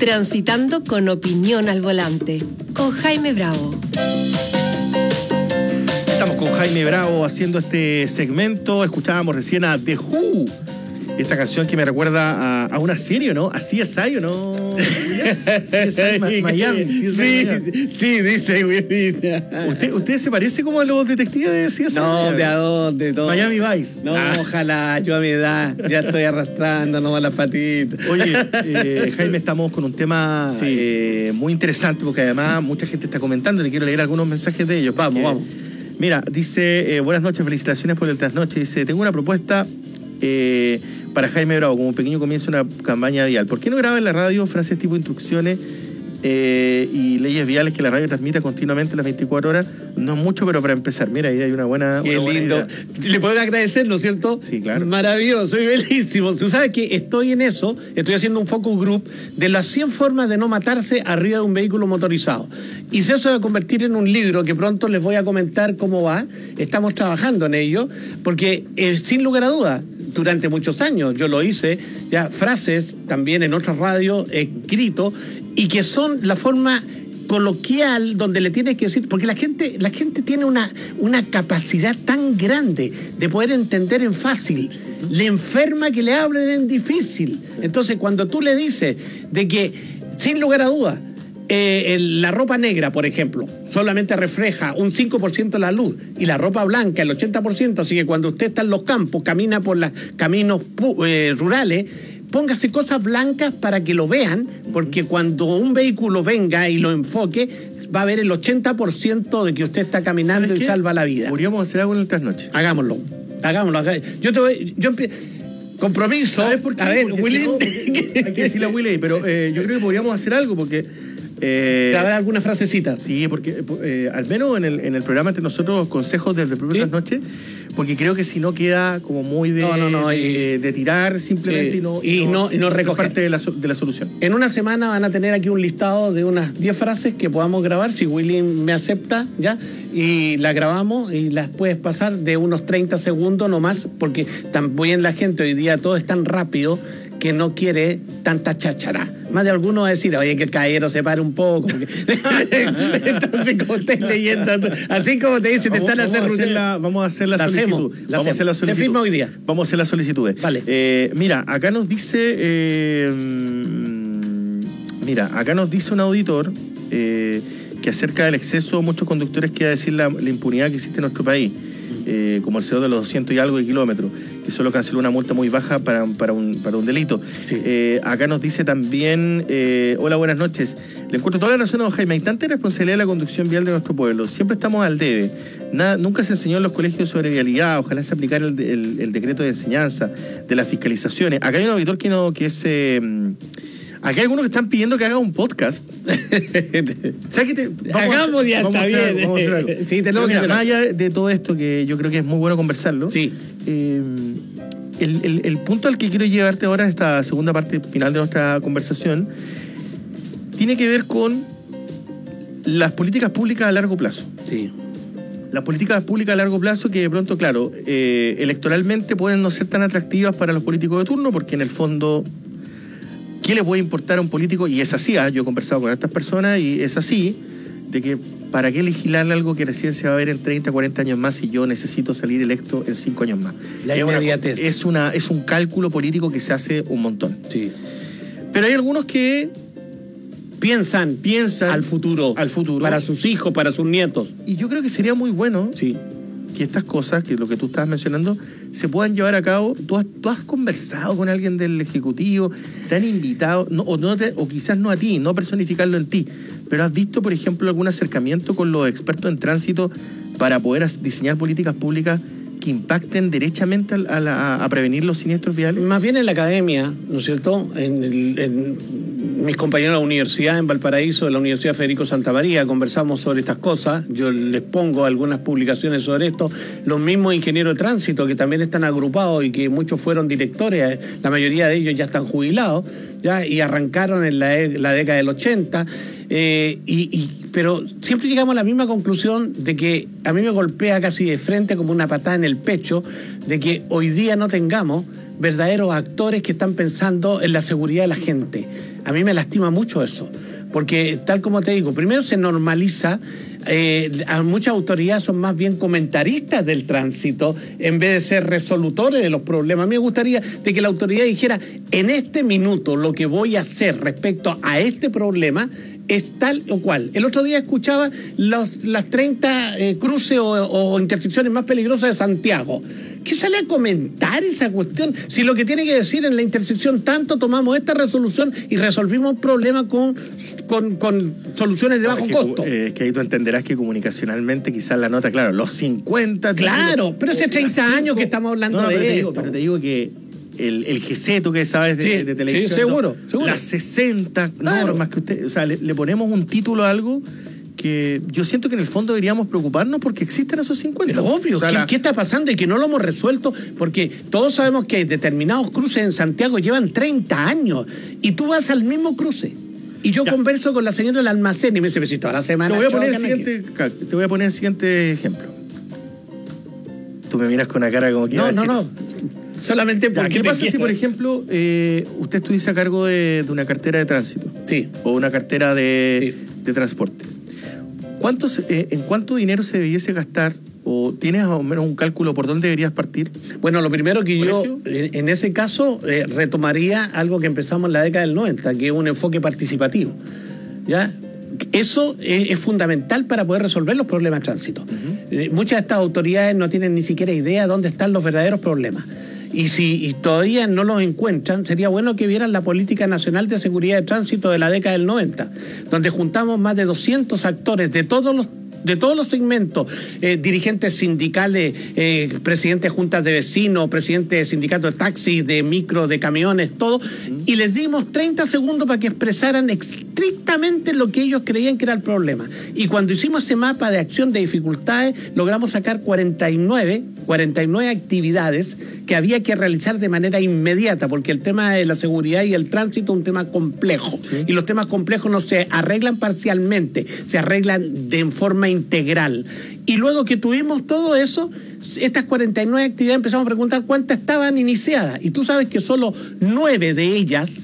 Transitando con opinión al volante. Con Jaime Bravo. Estamos con Jaime Bravo haciendo este segmento. Escuchábamos recién a The Who. Esta canción que me recuerda a una serie, ¿no? A CSI, ¿o no? CSI Miami. Sí, dice, güey. ¿Usted se parece como a los detectives de CSI? No, ¿de a dónde? Todo. Miami Vice. No, ojalá, yo a mi edad ya estoy arrastrando nomás las patitas. Oye, Jaime, estamos con un tema muy interesante porque además mucha gente está comentando. Te quiero leer algunos mensajes de ellos. Vamos. Mira, dice, buenas noches, felicitaciones por el trasnoche. Dice, tengo una propuesta para Jaime Bravo, como un pequeño comienzo de una campaña vial. ¿Por qué no graba en la radio frases tipo instrucciones y leyes viales que la radio transmita continuamente las 24 horas? No es mucho, pero para empezar, mira, ahí hay una buena... Qué lindo. Idea. Le puedo agradecer, ¿no es cierto? Sí, claro. Maravilloso, soy bellísimo. Tú sabes que estoy en eso, estoy haciendo un focus group de las 100 formas de no matarse arriba de un vehículo motorizado. Y si eso se va a convertir en un libro que pronto les voy a comentar cómo va, estamos trabajando en ello, porque sin lugar a dudas, durante muchos años yo lo hice, ya frases también en otras radios, escrito, y que son la forma coloquial donde le tienes que decir, porque la gente tiene una capacidad tan grande de poder entender en fácil, le enferma que le hablen en difícil. Entonces cuando tú le dices de que, sin lugar a dudas, la ropa negra, por ejemplo, solamente refleja un 5% de la luz y la ropa blanca el 80%, así que cuando usted está en los campos, camina por los caminos rurales, póngase cosas blancas para que lo vean, porque cuando un vehículo venga y lo enfoque, va a ver el 80% de que usted está caminando y salva la vida. Podríamos hacer algo en el trasnoche. Hagámoslo. Compromiso. ¿Sabes por qué? A ver, porque Willy. si no, hay que decirle a Willy, pero yo creo que podríamos hacer algo porque... ¿Habrá alguna frasecita? Sí, porque al menos en el programa entre nosotros, consejos desde el propio trasnoche, porque creo que si no queda como muy de tirar simplemente y no recoger parte de la solución. En una semana van a tener aquí un listado de unas 10 frases que podamos grabar, si Willy me acepta, ya, y las grabamos y las puedes pasar de unos 30 segundos nomás, porque también la gente hoy día todo es tan rápido que no quiere tanta cháchara. Más de alguno va a decir, oye, que el caballero se pare un poco. Entonces, como estés leyendo, así como te dice, vamos a hacer la solicitud. Se firma hoy día. Vamos a hacer la solicitud. Vale. Mira, acá nos dice un auditor que acerca del exceso, muchos conductores quiere decir la impunidad que existe en nuestro país. Como el CO de los 200 y algo de kilómetros, que solo canceló una multa muy baja para un delito. Sí. Acá nos dice también, hola, buenas noches. Le encuentro toda la razón a don Jaime. Hay tanta responsabilidad de la conducción vial de nuestro pueblo. Siempre estamos al debe. Nunca se enseñó en los colegios sobre vialidad. Ojalá se aplicara el decreto de enseñanza, de las fiscalizaciones. Acá hay un auditor que es... Acá hay algunos que están pidiendo que haga un podcast. ¿Sabes qué? Hagamos ya, está bien. Vamos a hacer algo. Sí, tenemos que hacer. Más allá de todo esto, que yo creo que es muy bueno conversarlo. Sí. El punto al que quiero llevarte ahora, en esta segunda parte final de nuestra conversación, tiene que ver con las políticas públicas a largo plazo. Sí. Las políticas públicas a largo plazo que de pronto, claro, electoralmente pueden no ser tan atractivas para los políticos de turno, porque en el fondo... ¿Qué le puede importar a un político? Y es así, yo he conversado con estas personas y es así, de que ¿para qué legislar algo que recién se va a ver en 30, 40 años más si yo necesito salir electo en 5 años más? La inmediatez. Es un cálculo político que se hace un montón. Sí. Pero hay algunos que piensan al futuro. Para sus hijos, para sus nietos. Y yo creo que sería muy bueno que estas cosas, que lo que tú estabas mencionando, se puedan llevar a cabo. ¿Tú has conversado con alguien del Ejecutivo? ¿Te han invitado? O quizás no a ti, no personificarlo en ti, pero ¿has visto, por ejemplo, algún acercamiento con los expertos en tránsito para poder diseñar políticas públicas que impacten derechamente a prevenir los siniestros viales? Más bien en la academia, ¿no es cierto? En mis compañeros de la universidad en Valparaíso, de la Universidad Federico Santa María, conversamos sobre estas cosas. Yo les pongo algunas publicaciones sobre esto. Los mismos ingenieros de tránsito que también están agrupados y que muchos fueron directores, la mayoría de ellos ya están jubilados, ya, y arrancaron en la década del 80. Pero siempre llegamos a la misma conclusión de que a mí me golpea casi de frente como una patada en el pecho de que hoy día no tengamos verdaderos actores que están pensando en la seguridad de la gente. A mí me lastima mucho eso, porque tal como te digo, primero se normaliza, muchas autoridades son más bien comentaristas del tránsito en vez de ser resolutores de los problemas. A mí me gustaría de que la autoridad dijera, en este minuto lo que voy a hacer respecto a este problema es tal o cual. El otro día escuchaba las 30 cruces o intersecciones más peligrosas de Santiago. ¿Qué sale a comentar esa cuestión? Si lo que tiene que decir en la intersección tanto, tomamos esta resolución y resolvimos problemas con soluciones de bajo costo. Es que ahí tú entenderás que comunicacionalmente quizás la nota, claro, los 50... Claro, pero hace 30 años que estamos hablando de esto. Pero te digo que el GC, tú que sabes de televisión... Sí, seguro. Las 60 normas que usted... O sea, le ponemos un título a algo que yo siento que en el fondo deberíamos preocuparnos porque existen esos 50. Pero obvio, o sea, ¿qué está pasando y que no lo hemos resuelto? Porque todos sabemos que determinados cruces en Santiago llevan 30 años y tú vas al mismo cruce. Y yo converso con la señora del almacén y me dice, toda la semana... Te voy a poner el siguiente ejemplo. Tú me miras con una cara como que... No. Solamente porque... ¿Qué pasa si, por ejemplo, usted estuviese a cargo de una cartera de tránsito? Sí. O una cartera de transporte. ¿En cuánto dinero se debiese gastar? ¿O tienes más o menos un cálculo por dónde deberías partir? Bueno, lo primero que yo, en ese caso, retomaría algo que empezamos en la década del 90, que es un enfoque participativo. ¿Ya? Eso es fundamental para poder resolver los problemas de tránsito. Muchas de estas autoridades no tienen ni siquiera idea de dónde están los verdaderos problemas. Y si todavía no los encuentran, sería bueno que vieran la Política Nacional de Seguridad de Tránsito de la década del 90, donde juntamos más de 200 actores de todos los segmentos, dirigentes sindicales, presidentes de juntas de vecinos, presidentes de sindicatos de taxis, de micro, de camiones, todo, y les dimos 30 segundos para que expresaran estrictamente lo que ellos creían que era el problema. Y cuando hicimos ese mapa de acción de dificultades, logramos sacar 49 actividades que había que realizar de manera inmediata, porque el tema de la seguridad y el tránsito es un tema complejo. Sí. Y los temas complejos no se arreglan parcialmente, se arreglan de forma integral. Y luego que tuvimos todo eso, estas 49 actividades, empezamos a preguntar cuántas estaban iniciadas. Y tú sabes que solo 9 de ellas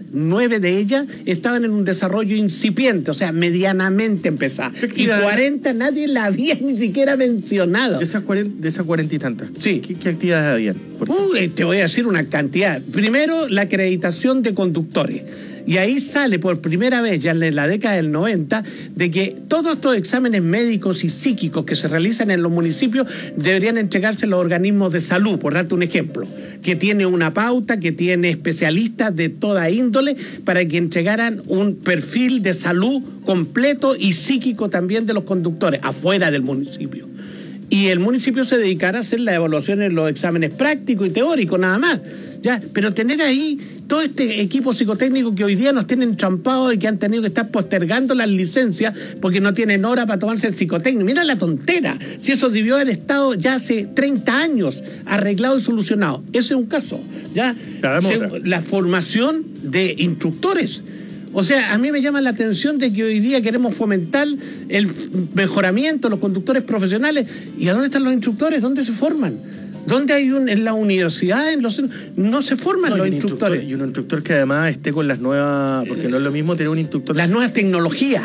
estaban en un desarrollo incipiente, o sea, medianamente empezada. Y 40 nadie la había ni siquiera mencionado. De esas 40 y tantas. Sí. ¿Qué actividades habían? Te voy a decir una cantidad. Primero, la acreditación de conductores. Y ahí sale por primera vez, ya en la década del 90, de que todos estos exámenes médicos y psíquicos que se realizan en los municipios deberían entregarse a los organismos de salud, por darte un ejemplo, que tiene una pauta, que tiene especialistas de toda índole, para que entregaran un perfil de salud completo y psíquico también de los conductores, afuera del municipio. Y el municipio se dedicara a hacer la evaluación en los exámenes prácticos y teóricos, nada más. ¿Ya? Pero tener ahí todo este equipo psicotécnico que hoy día nos tienen entrampados y que han tenido que estar postergando las licencias porque no tienen hora para tomarse el psicotécnico. Mira la tontera. Si eso debió haber estado ya hace 30 años arreglado y solucionado. Ese es un caso. ¿Ya? La formación de instructores. O sea, a mí me llama la atención de que hoy día queremos fomentar el mejoramiento de los conductores profesionales. ¿Y a dónde están los instructores? ¿Dónde se forman? ¿Dónde hay en la universidad? No se forman los instructores. Y un instructor que además esté con las nuevas... Porque no es lo mismo tener un instructor... Las nuevas tecnologías.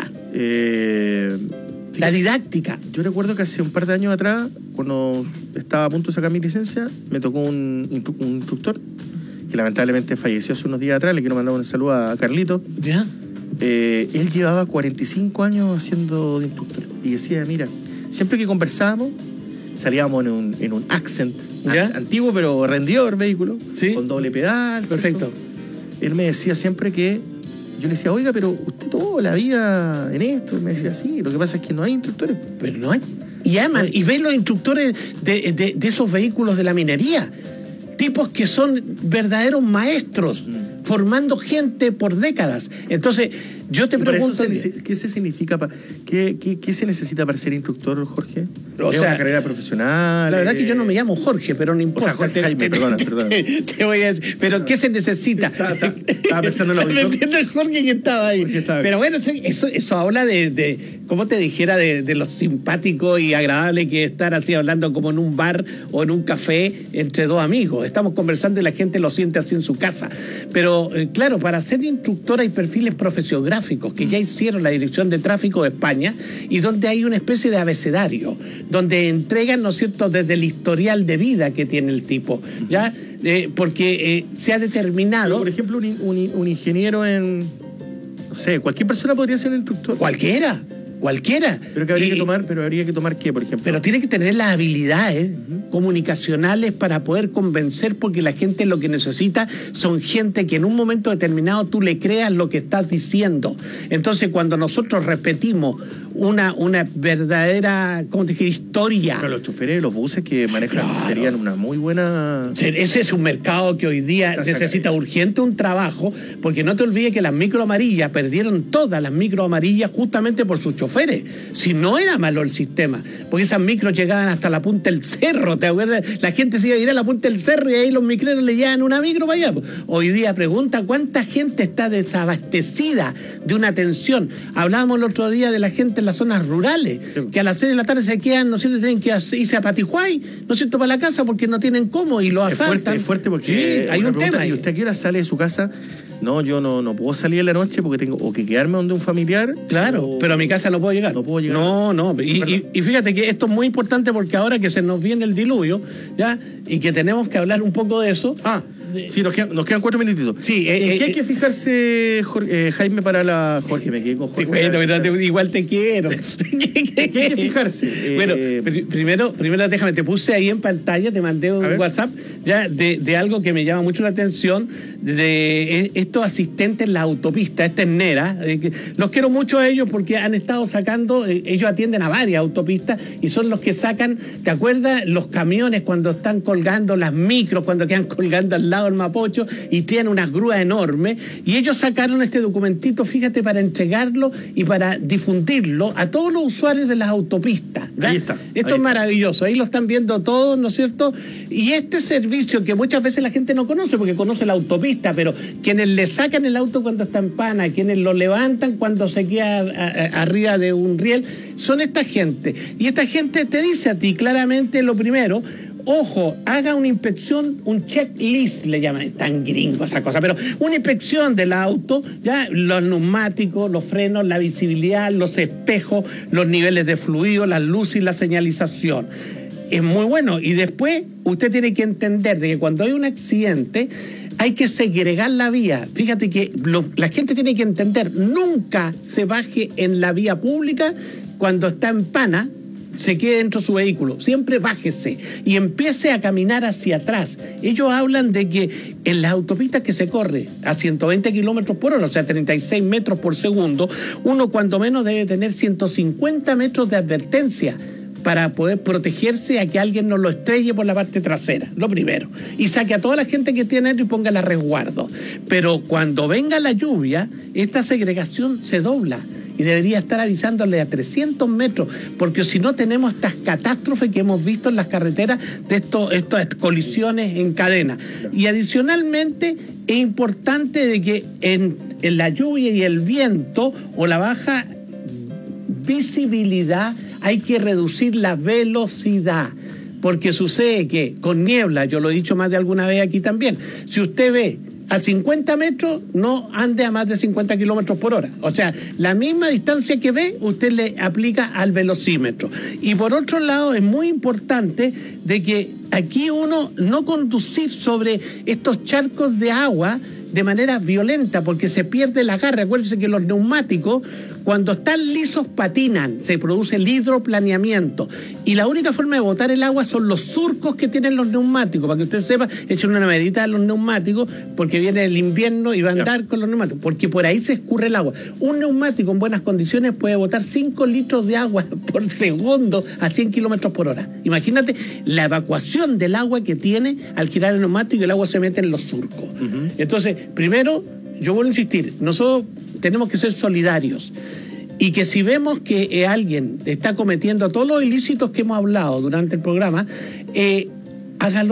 La didáctica. Yo recuerdo que hace un par de años atrás, cuando estaba a punto de sacar mi licencia, me tocó un instructor que lamentablemente falleció hace unos días atrás. Le quiero mandar un saludo a Carlito. ¿Ya? Él llevaba 45 años haciendo de instructor. Y decía, mira, siempre que conversábamos, salíamos en un accent antiguo, pero rendidor vehículo, ¿sí? Con doble pedal. Perfecto. ¿cierto? Él me decía siempre que... Yo le decía, oiga, pero usted toda la vida en esto. Él me decía, sí, lo que pasa es que no hay instructores. Pero no hay. Y además, y ves los instructores de esos vehículos de la minería. Tipos que son verdaderos maestros, formando gente por décadas. Entonces, Yo te pregunto... ¿Qué se significa? ¿Qué se necesita para ser instructor, Jorge? O ¿Es sea, una carrera profesional? La verdad que yo no me llamo Jorge, pero no importa. O sea, Jorge Jaime, perdona. Te voy a decir, pero ¿qué se necesita? Estaba pensando en la ¿Me entiendes, Jorge, que estaba ahí? Pero bueno, eso habla de como te dijera, de lo simpático y agradable que es estar así hablando como en un bar o en un café entre dos amigos. Estamos conversando y la gente lo siente así en su casa. Pero claro, para ser instructor hay perfiles profesiográficos que ya hicieron la Dirección de Tráfico de España y donde hay una especie de abecedario, donde entregan, ¿no es cierto?, desde el historial de vida que tiene el tipo, ¿ya? Porque se ha determinado... Pero, por ejemplo, un ingeniero en... No sé, cualquier persona podría ser un instructor. Cualquiera. Pero habría que tomar ¿qué, por ejemplo? Pero tiene que tener las habilidades comunicacionales para poder convencer, porque la gente lo que necesita son gente que en un momento determinado tú le creas lo que estás diciendo. Entonces, cuando nosotros repetimos una verdadera, ¿cómo te dije?, historia. Pero los choferes de los buses que manejan serían una muy buena... Ese es un mercado que hoy día necesita urgente un trabajo, porque no te olvides que las micro amarillas perdieron todas las micro amarillas justamente por sus choferes. Si no era malo el sistema, porque esas micros llegaban hasta la punta del cerro, ¿te acuerdas? La gente se iba a ir a la punta del cerro y ahí los micreros le llevan una micro para allá. Hoy día pregunta cuánta gente está desabastecida de una atención. Hablábamos el otro día de la gente en las zonas rurales, que a las 6 de la tarde se quedan, ¿no es cierto?, tienen que irse a Patijuay, ¿no es cierto?, para la casa porque no tienen cómo y lo asaltan. Es fuerte porque sí, hay un tema. ¿Y usted a qué hora sale de su casa? No, yo no puedo salir en la noche porque tengo o que quedarme donde un familiar. Claro, pero a mi casa no puedo llegar. No puedo llegar. No. Y fíjate que esto es muy importante porque ahora que se nos viene el diluvio, ¿ya? Y que tenemos que hablar un poco de eso. Sí, nos quedan 4 minutitos. Sí, ¿En qué hay que fijarse, Jaime, para la... Jorge, me quedé con Jorge. Bueno, pero igual te quiero. ¿Qué hay que fijarse? Bueno, primero déjame, te puse ahí en pantalla, te mandé un WhatsApp ya de algo que me llama mucho la atención, de estos asistentes en la autopista. Esta es Nera. Los quiero mucho a ellos porque han estado sacando, ellos atienden a varias autopistas y son los que sacan, ¿te acuerdas? Los camiones cuando están colgando, las micros cuando quedan colgando al lado del Mapocho y tienen unas grúas enormes, y ellos sacaron este documentito, fíjate, para entregarlo y para difundirlo a todos los usuarios de las autopistas. Ahí está. Esto es maravilloso, ahí lo están viendo todos, ¿no es cierto? Y este servicio que muchas veces la gente no conoce porque conoce la autopista, pero quienes le sacan el auto cuando está en pana, quienes lo levantan cuando se queda arriba de un riel, son esta gente. Y esta gente te dice a ti claramente lo primero: ojo, haga una inspección, un checklist, le llaman, es tan gringo esa cosa, pero una inspección del auto, ya, los neumáticos, los frenos, la visibilidad, los espejos, los niveles de fluido, las luces y la señalización. Es muy bueno. Y después usted tiene que entender de que cuando hay un accidente hay que segregar la vía. Fíjate que la gente tiene que entender, nunca se baje en la vía pública cuando está en pana, se quede dentro de su vehículo, siempre bájese y empiece a caminar hacia atrás. Ellos hablan de que en las autopistas que se corre a 120 kilómetros por hora, o sea, 36 metros por segundo, uno cuando menos debe tener 150 metros de advertencia para poder protegerse a que alguien no lo estrelle por la parte trasera, lo primero, y saque a toda la gente que tiene y póngala a resguardo. Pero cuando venga la lluvia, esta segregación se dobla y debería estar avisándole a 300 metros, porque si no tenemos estas catástrofes que hemos visto en las carreteras de estas colisiones en cadena. Y adicionalmente es importante de que en la lluvia y el viento o la baja visibilidad hay que reducir la velocidad, porque sucede que con niebla, yo lo he dicho más de alguna vez aquí también, si usted ve a 50 metros, no ande a más de 50 kilómetros por hora. O sea, la misma distancia que ve, usted le aplica al velocímetro. Y por otro lado, es muy importante de que aquí uno no conducir sobre estos charcos de agua de manera violenta, porque se pierde el agarre. Acuérdense que los neumáticos, cuando están lisos, patinan, se produce el hidroplaneamiento. Y la única forma de botar el agua son los surcos que tienen los neumáticos. Para que usted sepa, echen una medita a los neumáticos, porque viene el invierno y va a andar con los neumáticos, porque por ahí se escurre el agua. Un neumático en buenas condiciones puede botar 5 litros de agua por segundo a 100 kilómetros por hora. Imagínate la evacuación del agua que tiene al girar el neumático y el agua se mete en los surcos. Entonces, primero, yo vuelvo a insistir, nosotros tenemos que ser solidarios. Y que si vemos que alguien está cometiendo todos los ilícitos que hemos hablado durante el programa, hágalo